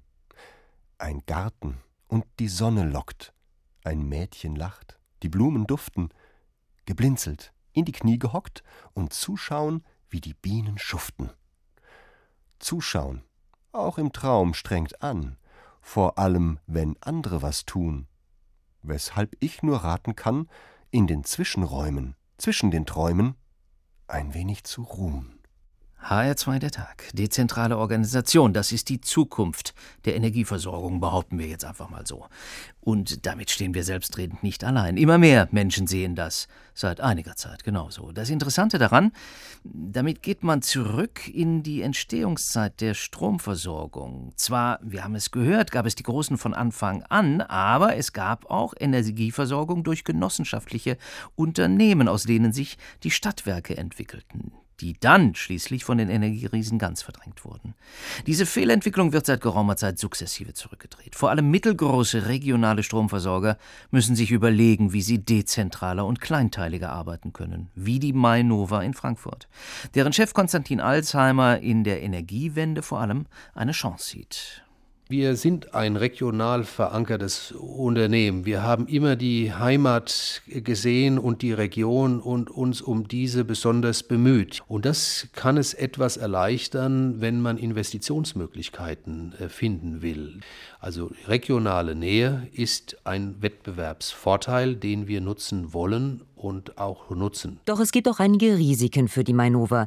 Ein Garten und die Sonne lockt. Ein Mädchen lacht, die Blumen duften, geblinzelt, in die Knie gehockt und zuschauen, wie die Bienen schuften. Zuschauen, auch im Traum strengt an, vor allem, wenn andere was tun. Weshalb ich nur raten kann, in den Zwischenräumen, zwischen den Träumen, ein wenig zu ruhen. H R zwei der Tag. Dezentrale Organisation, das ist die Zukunft der Energieversorgung, behaupten wir jetzt einfach mal so. Und damit stehen wir selbstredend nicht allein. Immer mehr Menschen sehen das seit einiger Zeit genauso. Das Interessante daran, damit geht man zurück in die Entstehungszeit der Stromversorgung. Zwar, wir haben es gehört, gab es die Großen von Anfang an, aber es gab auch Energieversorgung durch genossenschaftliche Unternehmen, aus denen sich die Stadtwerke entwickelten, die dann schließlich von den Energieriesen ganz verdrängt wurden. Diese Fehlentwicklung wird seit geraumer Zeit sukzessive zurückgedreht. Vor allem mittelgroße regionale Stromversorger müssen sich überlegen, wie sie dezentraler und kleinteiliger arbeiten können, wie die Mainova in Frankfurt, deren Chef Konstantin Alsheimer in der Energiewende vor allem eine Chance sieht. Wir sind ein regional verankertes Unternehmen. Wir haben immer die Heimat gesehen und die Region und uns um diese besonders bemüht. Und das kann es etwas erleichtern, wenn man Investitionsmöglichkeiten finden will. Also regionale Nähe ist ein Wettbewerbsvorteil, den wir nutzen wollen und auch nutzen. Doch es gibt auch einige Risiken für die Mainova.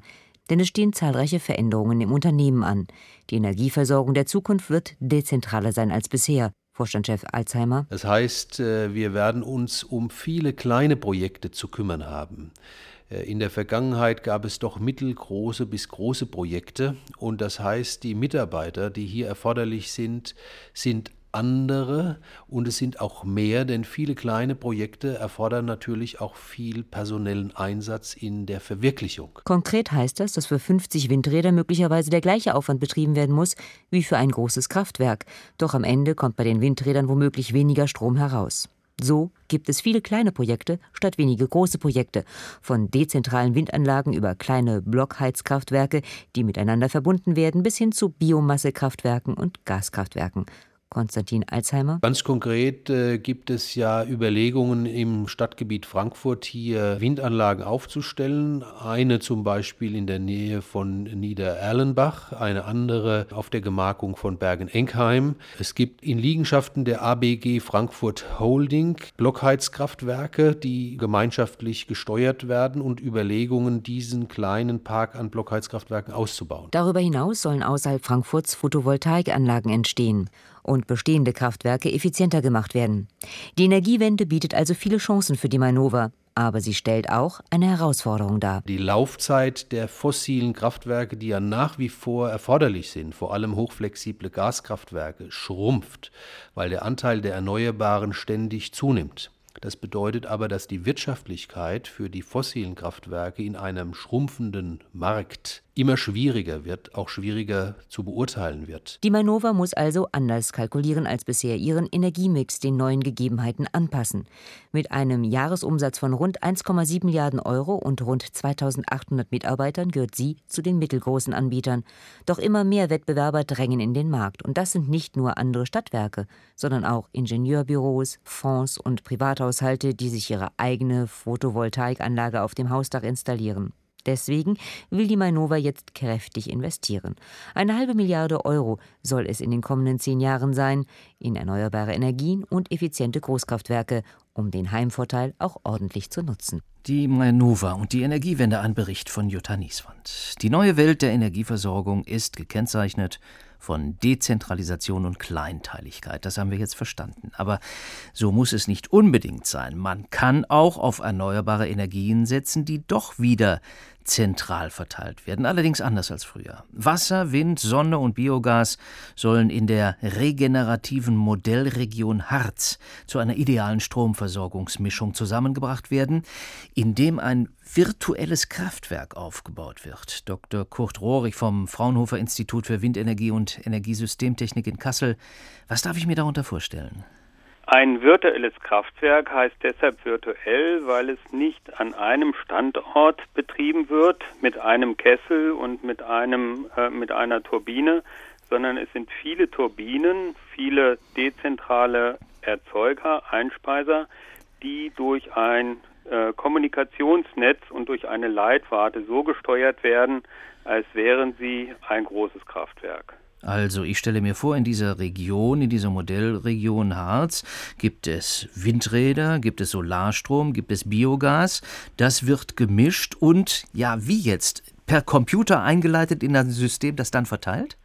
Denn es stehen zahlreiche Veränderungen im Unternehmen an. Die Energieversorgung der Zukunft wird dezentraler sein als bisher. Vorstandschef Alzheimer. Das heißt, wir werden uns um viele kleine Projekte zu kümmern haben. In der Vergangenheit gab es doch mittelgroße bis große Projekte und das heißt, die Mitarbeiter, die hier erforderlich sind, sind andere und es sind auch mehr, denn viele kleine Projekte erfordern natürlich auch viel personellen Einsatz in der Verwirklichung. Konkret heißt das, dass für fünfzig Windräder möglicherweise der gleiche Aufwand betrieben werden muss wie für ein großes Kraftwerk. Doch am Ende kommt bei den Windrädern womöglich weniger Strom heraus. So gibt es viele kleine Projekte statt wenige große Projekte, von dezentralen Windanlagen über kleine Blockheizkraftwerke, die miteinander verbunden werden, bis hin zu Biomassekraftwerken und Gaskraftwerken. Konstantin Alzheimer. Ganz konkret äh, gibt es ja Überlegungen im Stadtgebiet Frankfurt hier Windanlagen aufzustellen. Eine zum Beispiel in der Nähe von Niedererlenbach, eine andere auf der Gemarkung von Bergen-Enkheim. Es gibt in Liegenschaften der A B G Frankfurt Holding Blockheizkraftwerke, die gemeinschaftlich gesteuert werden und Überlegungen, diesen kleinen Park an Blockheizkraftwerken auszubauen. Darüber hinaus sollen außerhalb Frankfurts Photovoltaikanlagen entstehen und bestehende Kraftwerke effizienter gemacht werden. Die Energiewende bietet also viele Chancen für die Mainova, aber sie stellt auch eine Herausforderung dar. Die Laufzeit der fossilen Kraftwerke, die ja nach wie vor erforderlich sind, vor allem hochflexible Gaskraftwerke, schrumpft, weil der Anteil der Erneuerbaren ständig zunimmt. Das bedeutet aber, dass die Wirtschaftlichkeit für die fossilen Kraftwerke in einem schrumpfenden Markt immer schwieriger wird, auch schwieriger zu beurteilen wird. Die Mainova muss also anders kalkulieren als bisher, ihren Energiemix den neuen Gegebenheiten anpassen. Mit einem Jahresumsatz von rund eins Komma sieben Milliarden Euro und rund zweitausendachthundert Mitarbeitern gehört sie zu den mittelgroßen Anbietern. Doch immer mehr Wettbewerber drängen in den Markt. Und das sind nicht nur andere Stadtwerke, sondern auch Ingenieurbüros, Fonds und Privathaushalte, die sich ihre eigene Photovoltaikanlage auf dem Hausdach installieren. Deswegen will die Mainova jetzt kräftig investieren. Eine halbe Milliarde Euro soll es in den kommenden zehn Jahren sein, in erneuerbare Energien und effiziente Großkraftwerke, um den Heimvorteil auch ordentlich zu nutzen. Die Mainova und die Energiewende, ein Bericht von Jutta Nieswand. Die neue Welt der Energieversorgung ist gekennzeichnet von Dezentralisation und Kleinteiligkeit. Das haben wir jetzt verstanden. Aber so muss es nicht unbedingt sein. Man kann auch auf erneuerbare Energien setzen, die doch wieder zentral verteilt werden, allerdings anders als früher. Wasser, Wind, Sonne und Biogas sollen in der regenerativen Modellregion Harz zu einer idealen Stromversorgungsmischung zusammengebracht werden, indem ein virtuelles Kraftwerk aufgebaut wird. Doktor Kurt Rohrig vom Fraunhofer Institut für Windenergie und Energiesystemtechnik in Kassel. Was darf ich mir darunter vorstellen? Ein virtuelles Kraftwerk heißt deshalb virtuell, weil es nicht an einem Standort betrieben wird mit einem Kessel und mit einem äh, mit einer Turbine, sondern es sind viele Turbinen, viele dezentrale Erzeuger, Einspeiser, die durch ein äh, Kommunikationsnetz und durch eine Leitwarte so gesteuert werden, als wären sie ein großes Kraftwerk. Also ich stelle mir vor, in dieser Region, in dieser Modellregion Harz, gibt es Windräder, gibt es Solarstrom, gibt es Biogas. Das wird gemischt und, ja, wie jetzt, per Computer eingeleitet in ein System, das dann verteilt?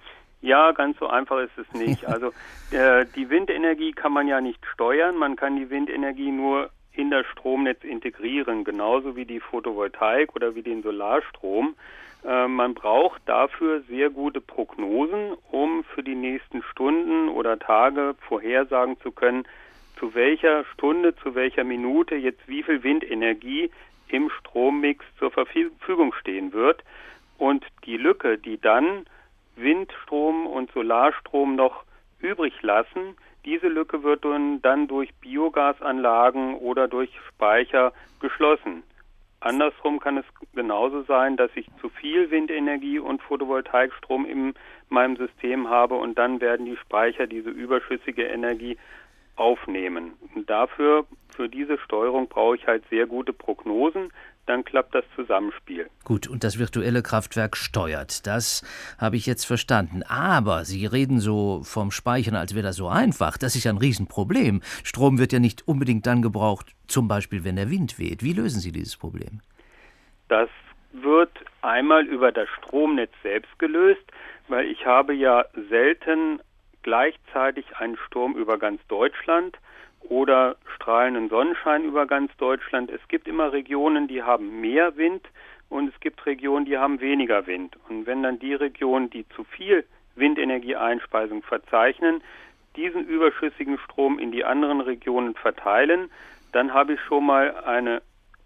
Ja, ganz so einfach ist es nicht. Also äh, die Windenergie kann man ja nicht steuern, man kann die Windenergie nur in das Stromnetz integrieren, genauso wie die Photovoltaik oder wie den Solarstrom. Man braucht dafür sehr gute Prognosen, um für die nächsten Stunden oder Tage vorhersagen zu können, zu welcher Stunde, zu welcher Minute jetzt wie viel Windenergie im Strommix zur Verfügung stehen wird. Und die Lücke, die dann Windstrom und Solarstrom noch übrig lassen, diese Lücke wird dann durch Biogasanlagen oder durch Speicher geschlossen. Andersrum kann es genauso sein, dass ich zu viel Windenergie und Photovoltaikstrom in meinem System habe und dann werden die Speicher diese überschüssige Energie aufnehmen. Und dafür, für diese Steuerung brauche ich halt sehr gute Prognosen, dann klappt das Zusammenspiel. Gut, und das virtuelle Kraftwerk steuert, das habe ich jetzt verstanden. Aber Sie reden so vom Speichern, als wäre das so einfach. Das ist ja ein Riesenproblem. Strom wird ja nicht unbedingt dann gebraucht, zum Beispiel wenn der Wind weht. Wie lösen Sie dieses Problem? Das wird einmal über das Stromnetz selbst gelöst, weil ich habe ja selten gleichzeitig einen Sturm über ganz Deutschland oder strahlenden Sonnenschein über ganz Deutschland. Es gibt immer Regionen, die haben mehr Wind und es gibt Regionen, die haben weniger Wind. Und wenn dann die Regionen, die zu viel Windenergieeinspeisung verzeichnen, diesen überschüssigen Strom in die anderen Regionen verteilen, dann habe ich schon mal eine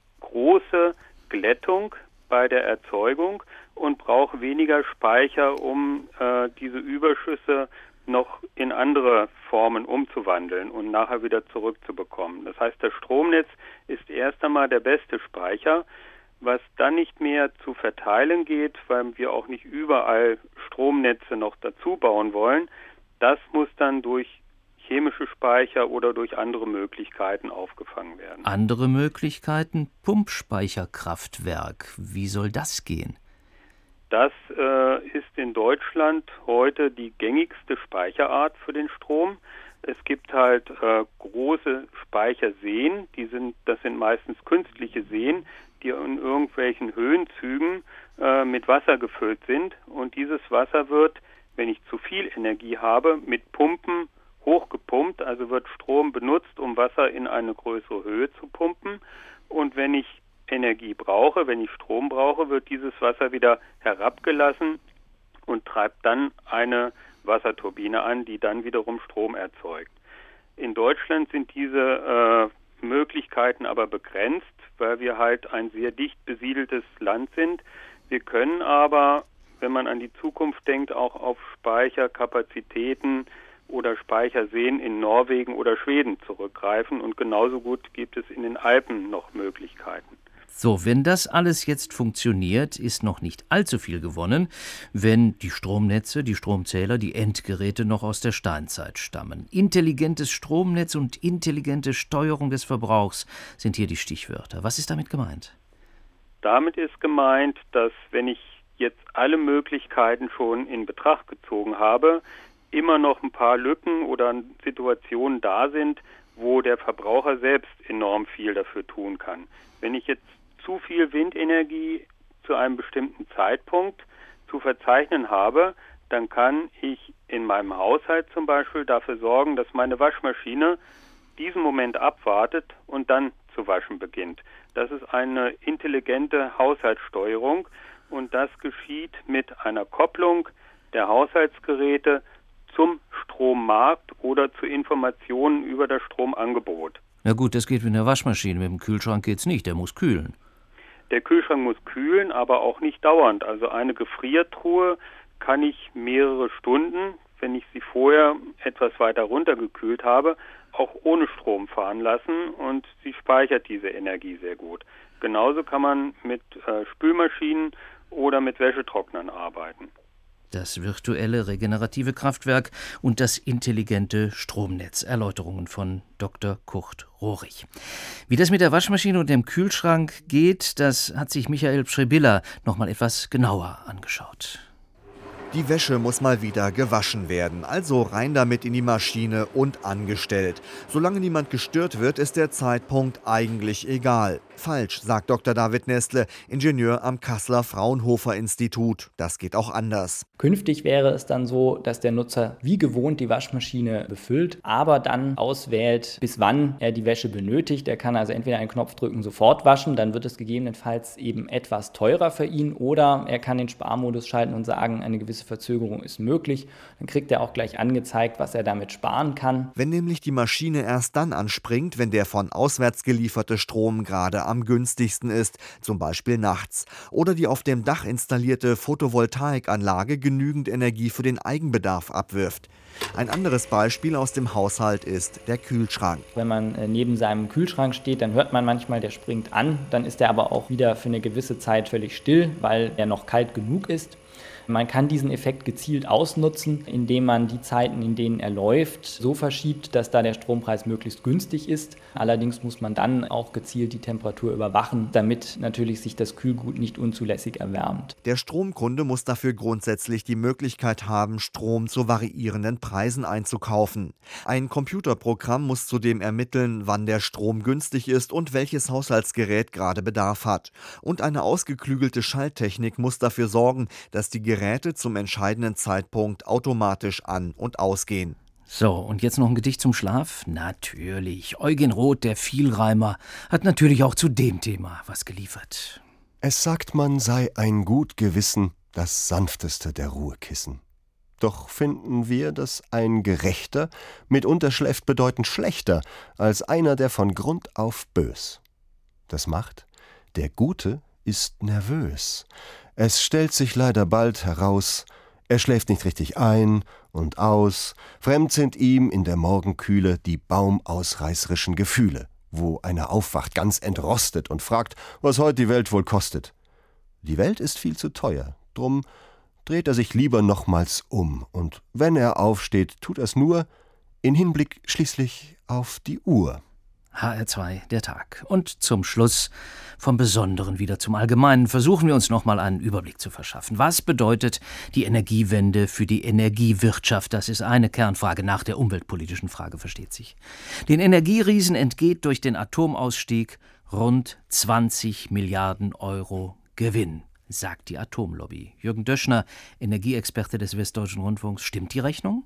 große Glättung bei der Erzeugung und brauche weniger Speicher, um äh, diese Überschüsse noch in andere Formen umzuwandeln und nachher wieder zurückzubekommen. Das heißt, das Stromnetz ist erst einmal der beste Speicher. Was dann nicht mehr zu verteilen geht, weil wir auch nicht überall Stromnetze noch dazu bauen wollen, das muss dann durch chemische Speicher oder durch andere Möglichkeiten aufgefangen werden. Andere Möglichkeiten? Pumpspeicherkraftwerk. Wie soll das gehen? Das äh, ist in Deutschland heute die gängigste Speicherart für den Strom. Es gibt halt äh, große Speicherseen, die sind, das sind meistens künstliche Seen, die in irgendwelchen Höhenzügen äh, mit Wasser gefüllt sind. Und dieses Wasser wird, wenn ich zu viel Energie habe, mit Pumpen hochgepumpt, also wird Strom benutzt, um Wasser in eine größere Höhe zu pumpen. Und wenn ich Energie brauche, wenn ich Strom brauche, wird dieses Wasser wieder herabgelassen und treibt dann eine Wasserturbine an, die dann wiederum Strom erzeugt. In Deutschland sind diese äh, Möglichkeiten aber begrenzt, weil wir halt ein sehr dicht besiedeltes Land sind. Wir können aber, wenn man an die Zukunft denkt, auch auf Speicherkapazitäten oder Speicherseen in Norwegen oder Schweden zurückgreifen. Und genauso gut gibt es in den Alpen noch Möglichkeiten. So, wenn das alles jetzt funktioniert, ist noch nicht allzu viel gewonnen, wenn die Stromnetze, die Stromzähler, die Endgeräte noch aus der Steinzeit stammen. Intelligentes Stromnetz und intelligente Steuerung des Verbrauchs sind hier die Stichwörter. Was ist damit gemeint? Damit ist gemeint, dass wenn ich jetzt alle Möglichkeiten schon in Betracht gezogen habe, immer noch ein paar Lücken oder Situationen da sind, wo der Verbraucher selbst enorm viel dafür tun kann. Wenn ich jetzt zu viel Windenergie zu einem bestimmten Zeitpunkt zu verzeichnen habe, dann kann ich in meinem Haushalt zum Beispiel dafür sorgen, dass meine Waschmaschine diesen Moment abwartet und dann zu waschen beginnt. Das ist eine intelligente Haushaltssteuerung und das geschieht mit einer Kopplung der Haushaltsgeräte zum Strommarkt oder zu Informationen über das Stromangebot. Na gut, das geht mit der Waschmaschine, mit dem Kühlschrank geht's nicht, der muss kühlen. Der Kühlschrank muss kühlen, aber auch nicht dauernd. Also eine Gefriertruhe kann ich mehrere Stunden, wenn ich sie vorher etwas weiter runtergekühlt habe, auch ohne Strom fahren lassen und sie speichert diese Energie sehr gut. Genauso kann man mit äh, Spülmaschinen oder mit Wäschetrocknern arbeiten. Das virtuelle regenerative Kraftwerk und das intelligente Stromnetz. Erläuterungen von Doktor Kurt Rohrig. Wie das mit der Waschmaschine und dem Kühlschrank geht, das hat sich Michael Pschrebiller noch mal etwas genauer angeschaut. Die Wäsche muss mal wieder gewaschen werden, also rein damit in die Maschine und angestellt. Solange niemand gestört wird, ist der Zeitpunkt eigentlich egal. Falsch, sagt Doktor David Nestle, Ingenieur am Kasseler Fraunhofer-Institut. Das geht auch anders. Künftig wäre es dann so, dass der Nutzer wie gewohnt die Waschmaschine befüllt, aber dann auswählt, bis wann er die Wäsche benötigt. Er kann also entweder einen Knopf drücken, sofort waschen, dann wird es gegebenenfalls eben etwas teurer für ihn, oder er kann den Sparmodus schalten und sagen, eine gewisse Verzögerung ist möglich. Dann kriegt er auch gleich angezeigt, was er damit sparen kann. Wenn nämlich die Maschine erst dann anspringt, wenn der von auswärts gelieferte Strom gerade am günstigsten ist, zum Beispiel nachts, oder die auf dem Dach installierte Photovoltaikanlage genügend Energie für den Eigenbedarf abwirft. Ein anderes Beispiel aus dem Haushalt ist der Kühlschrank. Wenn man neben seinem Kühlschrank steht, dann hört man manchmal, der springt an, dann ist er aber auch wieder für eine gewisse Zeit völlig still, weil er noch kalt genug ist. Man kann diesen Effekt gezielt ausnutzen, indem man die Zeiten, in denen er läuft, so verschiebt, dass da der Strompreis möglichst günstig ist. Allerdings muss man dann auch gezielt die Temperatur überwachen, damit natürlich sich das Kühlgut nicht unzulässig erwärmt. Der Stromkunde muss dafür grundsätzlich die Möglichkeit haben, Strom zu variierenden Preisen einzukaufen. Ein Computerprogramm muss zudem ermitteln, wann der Strom günstig ist und welches Haushaltsgerät gerade Bedarf hat. Und eine ausgeklügelte Schalttechnik muss dafür sorgen, dass die Geräte zum entscheidenden Zeitpunkt automatisch an- und ausgehen. So, und jetzt noch ein Gedicht zum Schlaf? Natürlich. Eugen Roth, der Vielreimer, hat natürlich auch zu dem Thema was geliefert. Es sagt, man sei ein gut Gewissen das sanfteste der Ruhekissen. Doch finden wir, dass ein Gerechter mitunter schläft bedeutend schlechter als einer, der von Grund auf bös. Das macht, der Gute ist nervös. Es stellt sich leider bald heraus, er schläft nicht richtig ein und aus, fremd sind ihm in der Morgenkühle die baumausreißerischen Gefühle, wo einer aufwacht ganz entrostet und fragt, was heut die Welt wohl kostet. Die Welt ist viel zu teuer, drum dreht er sich lieber nochmals um, und wenn er aufsteht, tut er's nur in Hinblick schließlich auf die Uhr. H R zwei, der Tag. Und zum Schluss vom Besonderen wieder zum Allgemeinen versuchen wir uns nochmal einen Überblick zu verschaffen. Was bedeutet die Energiewende für die Energiewirtschaft? Das ist eine Kernfrage nach der umweltpolitischen Frage, versteht sich. Den Energieriesen entgeht durch den Atomausstieg rund zwanzig Milliarden Euro Gewinn, sagt die Atomlobby. Jürgen Döschner, Energieexperte des Westdeutschen Rundfunks, stimmt die Rechnung?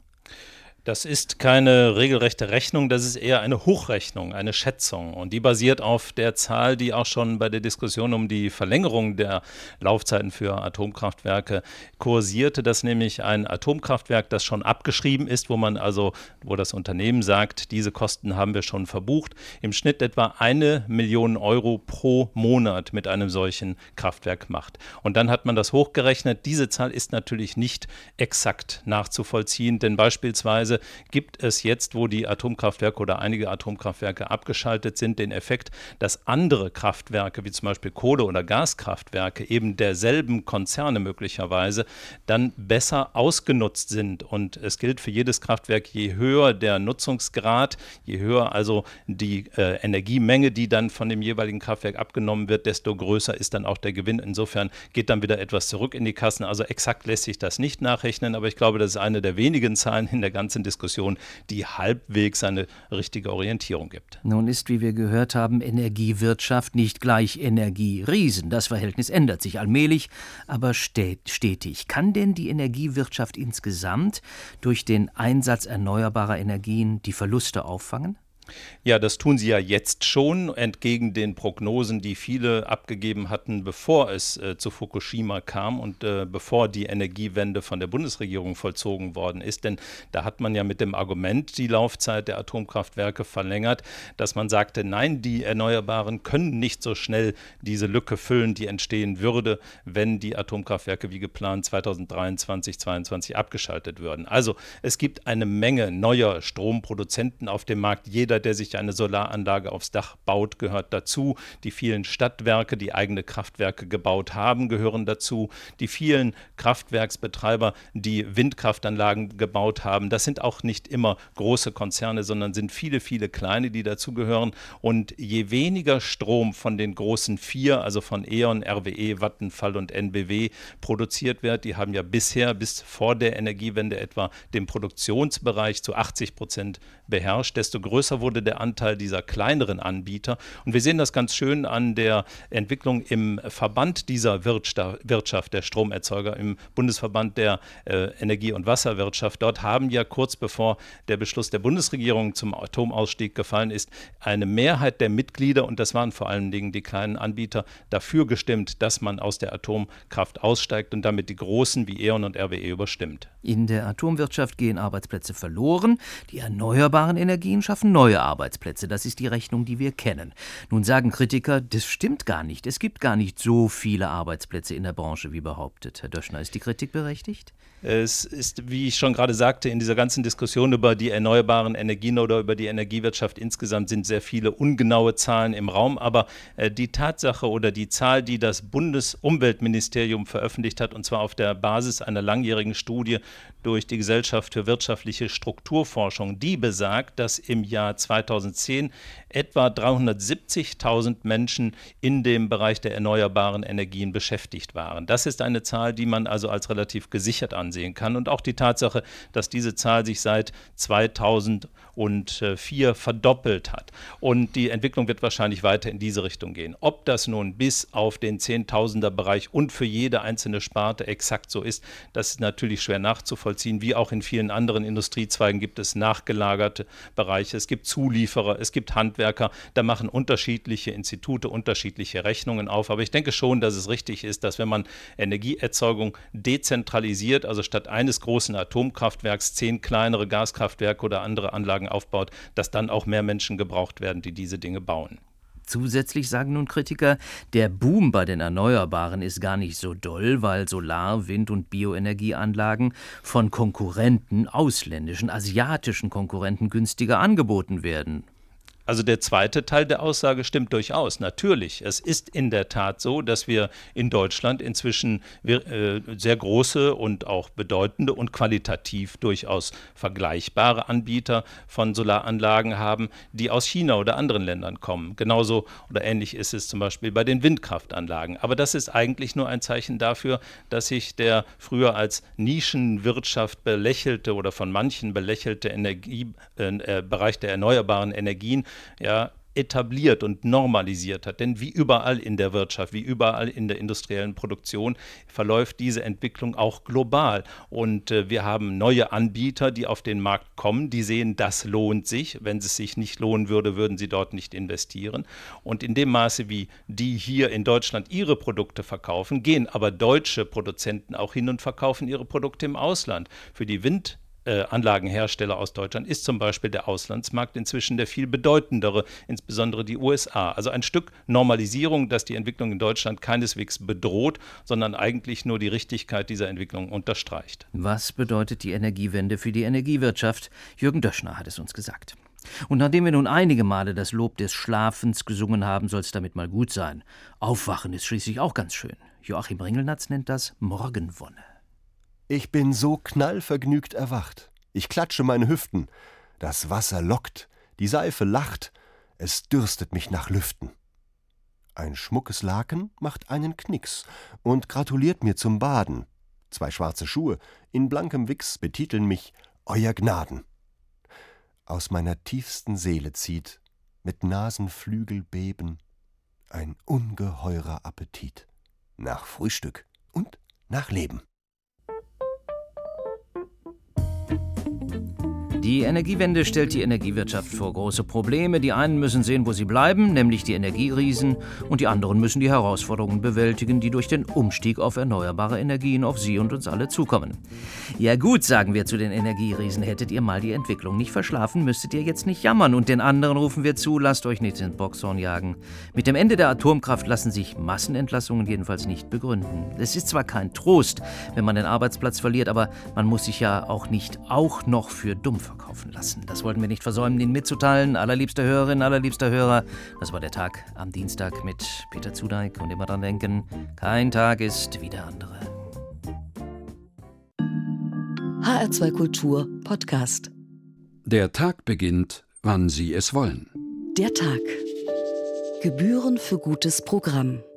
Das ist keine regelrechte Rechnung, das ist eher eine Hochrechnung, eine Schätzung. Und die basiert auf der Zahl, die auch schon bei der Diskussion um die Verlängerung der Laufzeiten für Atomkraftwerke kursierte, dass nämlich ein Atomkraftwerk, das schon abgeschrieben ist, wo man also, wo das Unternehmen sagt, diese Kosten haben wir schon verbucht, im Schnitt etwa eine Million Euro pro Monat mit einem solchen Kraftwerk macht. Und dann hat man das hochgerechnet. Diese Zahl ist natürlich nicht exakt nachzuvollziehen, denn beispielsweise gibt es jetzt, wo die Atomkraftwerke oder einige Atomkraftwerke abgeschaltet sind, den Effekt, dass andere Kraftwerke, wie zum Beispiel Kohle- oder Gaskraftwerke, eben derselben Konzerne möglicherweise, dann besser ausgenutzt sind. Und es gilt für jedes Kraftwerk, je höher der Nutzungsgrad, je höher also die äh, Energiemenge, die dann von dem jeweiligen Kraftwerk abgenommen wird, desto größer ist dann auch der Gewinn. Insofern geht dann wieder etwas zurück in die Kassen. Also exakt lässt sich das nicht nachrechnen, aber ich glaube, das ist eine der wenigen Zahlen in der ganzen Diskussion, die halbwegs eine richtige Orientierung gibt. Nun ist, wie wir gehört haben, Energiewirtschaft nicht gleich Energieriesen. Das Verhältnis ändert sich allmählich, aber stetig. Kann denn die Energiewirtschaft insgesamt durch den Einsatz erneuerbarer Energien die Verluste auffangen? Ja, das tun sie ja jetzt schon, entgegen den Prognosen, die viele abgegeben hatten, bevor es äh, zu Fukushima kam und äh, bevor die Energiewende von der Bundesregierung vollzogen worden ist. Denn da hat man ja mit dem Argument die Laufzeit der Atomkraftwerke verlängert, dass man sagte, nein, die Erneuerbaren können nicht so schnell diese Lücke füllen, die entstehen würde, wenn die Atomkraftwerke wie geplant zweitausenddreiundzwanzig, zweitausendzweiundzwanzig abgeschaltet würden. Also es gibt eine Menge neuer Stromproduzenten auf dem Markt. Jeder, der sich eine Solaranlage aufs Dach baut, gehört dazu. Die vielen Stadtwerke, die eigene Kraftwerke gebaut haben, gehören dazu. Die vielen Kraftwerksbetreiber, die Windkraftanlagen gebaut haben, das sind auch nicht immer große Konzerne, sondern sind viele, viele kleine, die dazugehören. Und je weniger Strom von den großen vier, also von E.ON, R W E, Vattenfall und N B W produziert wird, die haben ja bisher bis vor der Energiewende etwa den Produktionsbereich zu achtzig Prozent beherrscht, desto größer wurde der Anteil dieser kleineren Anbieter. Und wir sehen das ganz schön an der Entwicklung im Verband dieser Wirtschaft, der Stromerzeuger, im Bundesverband der äh, Energie- und Wasserwirtschaft. Dort haben ja kurz bevor der Beschluss der Bundesregierung zum Atomausstieg gefallen ist, eine Mehrheit der Mitglieder, und das waren vor allen Dingen die kleinen Anbieter, dafür gestimmt, dass man aus der Atomkraft aussteigt und damit die großen wie E.ON und R W E überstimmt. In der Atomwirtschaft gehen Arbeitsplätze verloren. Die erneuerbaren Energien schaffen neue neue Arbeitsplätze. Das ist die Rechnung, die wir kennen. Nun sagen Kritiker, das stimmt gar nicht. Es gibt gar nicht so viele Arbeitsplätze in der Branche wie behauptet. Herr Döschner, ist die Kritik berechtigt? Es ist, wie ich schon gerade sagte, in dieser ganzen Diskussion über die erneuerbaren Energien oder über die Energiewirtschaft insgesamt sind sehr viele ungenaue Zahlen im Raum. Aber äh, die Tatsache oder die Zahl, die das Bundesumweltministerium veröffentlicht hat, und zwar auf der Basis einer langjährigen Studie durch die Gesellschaft für wirtschaftliche Strukturforschung, die besagt, dass im Jahr zweitausendzehn etwa dreihundertsiebzigtausend Menschen in dem Bereich der erneuerbaren Energien beschäftigt waren. Das ist eine Zahl, die man also als relativ gesichert ansehen kann. Und auch die Tatsache, dass diese Zahl sich seit zweitausendvier verdoppelt hat. Und die Entwicklung wird wahrscheinlich weiter in diese Richtung gehen. Ob das nun bis auf den Zehntausender-Bereich und für jede einzelne Sparte exakt so ist, das ist natürlich schwer nachzuvollziehen. Wie auch in vielen anderen Industriezweigen gibt es nachgelagerte Bereiche. Es gibt Zulieferer, es gibt Handwerker. Da machen unterschiedliche Institute unterschiedliche Rechnungen auf. Aber ich denke schon, dass es richtig ist, dass wenn man Energieerzeugung dezentralisiert, also statt eines großen Atomkraftwerks zehn kleinere Gaskraftwerke oder andere Anlagen aufbaut, dass dann auch mehr Menschen gebraucht werden, die diese Dinge bauen. Zusätzlich sagen nun Kritiker, der Boom bei den Erneuerbaren ist gar nicht so doll, weil Solar-, Wind- und Bioenergieanlagen von Konkurrenten, ausländischen, asiatischen Konkurrenten günstiger angeboten werden. Also der zweite Teil der Aussage stimmt durchaus. Natürlich, es ist in der Tat so, dass wir in Deutschland inzwischen äh, sehr große und auch bedeutende und qualitativ durchaus vergleichbare Anbieter von Solaranlagen haben, die aus China oder anderen Ländern kommen. Genauso oder ähnlich ist es zum Beispiel bei den Windkraftanlagen. Aber das ist eigentlich nur ein Zeichen dafür, dass sich der früher als Nischenwirtschaft belächelte oder von manchen belächelte Energie, äh, Bereich der erneuerbaren Energien ja, etabliert und normalisiert hat. Denn wie überall in der Wirtschaft, wie überall in der industriellen Produktion verläuft diese Entwicklung auch global. Und äh, wir haben neue Anbieter, die auf den Markt kommen, die sehen, das lohnt sich. Wenn es sich nicht lohnen würde, würden sie dort nicht investieren. Und in dem Maße, wie die hier in Deutschland ihre Produkte verkaufen, gehen aber deutsche Produzenten auch hin und verkaufen ihre Produkte im Ausland. Für die Wind Anlagenhersteller aus Deutschland ist zum Beispiel der Auslandsmarkt inzwischen der viel bedeutendere, insbesondere die U S A. Also ein Stück Normalisierung, das die Entwicklung in Deutschland keineswegs bedroht, sondern eigentlich nur die Richtigkeit dieser Entwicklung unterstreicht. Was bedeutet die Energiewende für die Energiewirtschaft? Jürgen Döschner hat es uns gesagt. Und nachdem wir nun einige Male das Lob des Schlafens gesungen haben, soll es damit mal gut sein. Aufwachen ist schließlich auch ganz schön. Joachim Ringelnatz nennt das Morgenwonne. Ich bin so knallvergnügt erwacht. Ich klatsche meine Hüften. Das Wasser lockt, die Seife lacht. Es dürstet mich nach Lüften. Ein schmuckes Laken macht einen Knicks und gratuliert mir zum Baden. Zwei schwarze Schuhe in blankem Wichs betiteln mich Euer Gnaden. Aus meiner tiefsten Seele zieht mit Nasenflügelbeben ein ungeheurer Appetit. Nach Frühstück und nach Leben. Die Energiewende stellt die Energiewirtschaft vor große Probleme. Die einen müssen sehen, wo sie bleiben, nämlich die Energieriesen, und die anderen müssen die Herausforderungen bewältigen, die durch den Umstieg auf erneuerbare Energien auf sie und uns alle zukommen. Ja gut, sagen wir zu den Energieriesen, hättet ihr mal die Entwicklung nicht verschlafen, müsstet ihr jetzt nicht jammern. Und den anderen rufen wir zu, lasst euch nicht ins Boxhorn jagen. Mit dem Ende der Atomkraft lassen sich Massenentlassungen jedenfalls nicht begründen. Es ist zwar kein Trost, wenn man den Arbeitsplatz verliert, aber man muss sich ja auch nicht auch noch für dumm verkaufen lassen. Das wollten wir nicht versäumen, Ihnen mitzuteilen. Allerliebste Hörerinnen, allerliebster Hörer, das war der Tag am Dienstag mit Peter Zudeik. Und immer dran denken, kein Tag ist wie der andere. H R zwei Kultur Podcast. Der Tag beginnt, wann Sie es wollen. Der Tag. Gebühren für gutes Programm.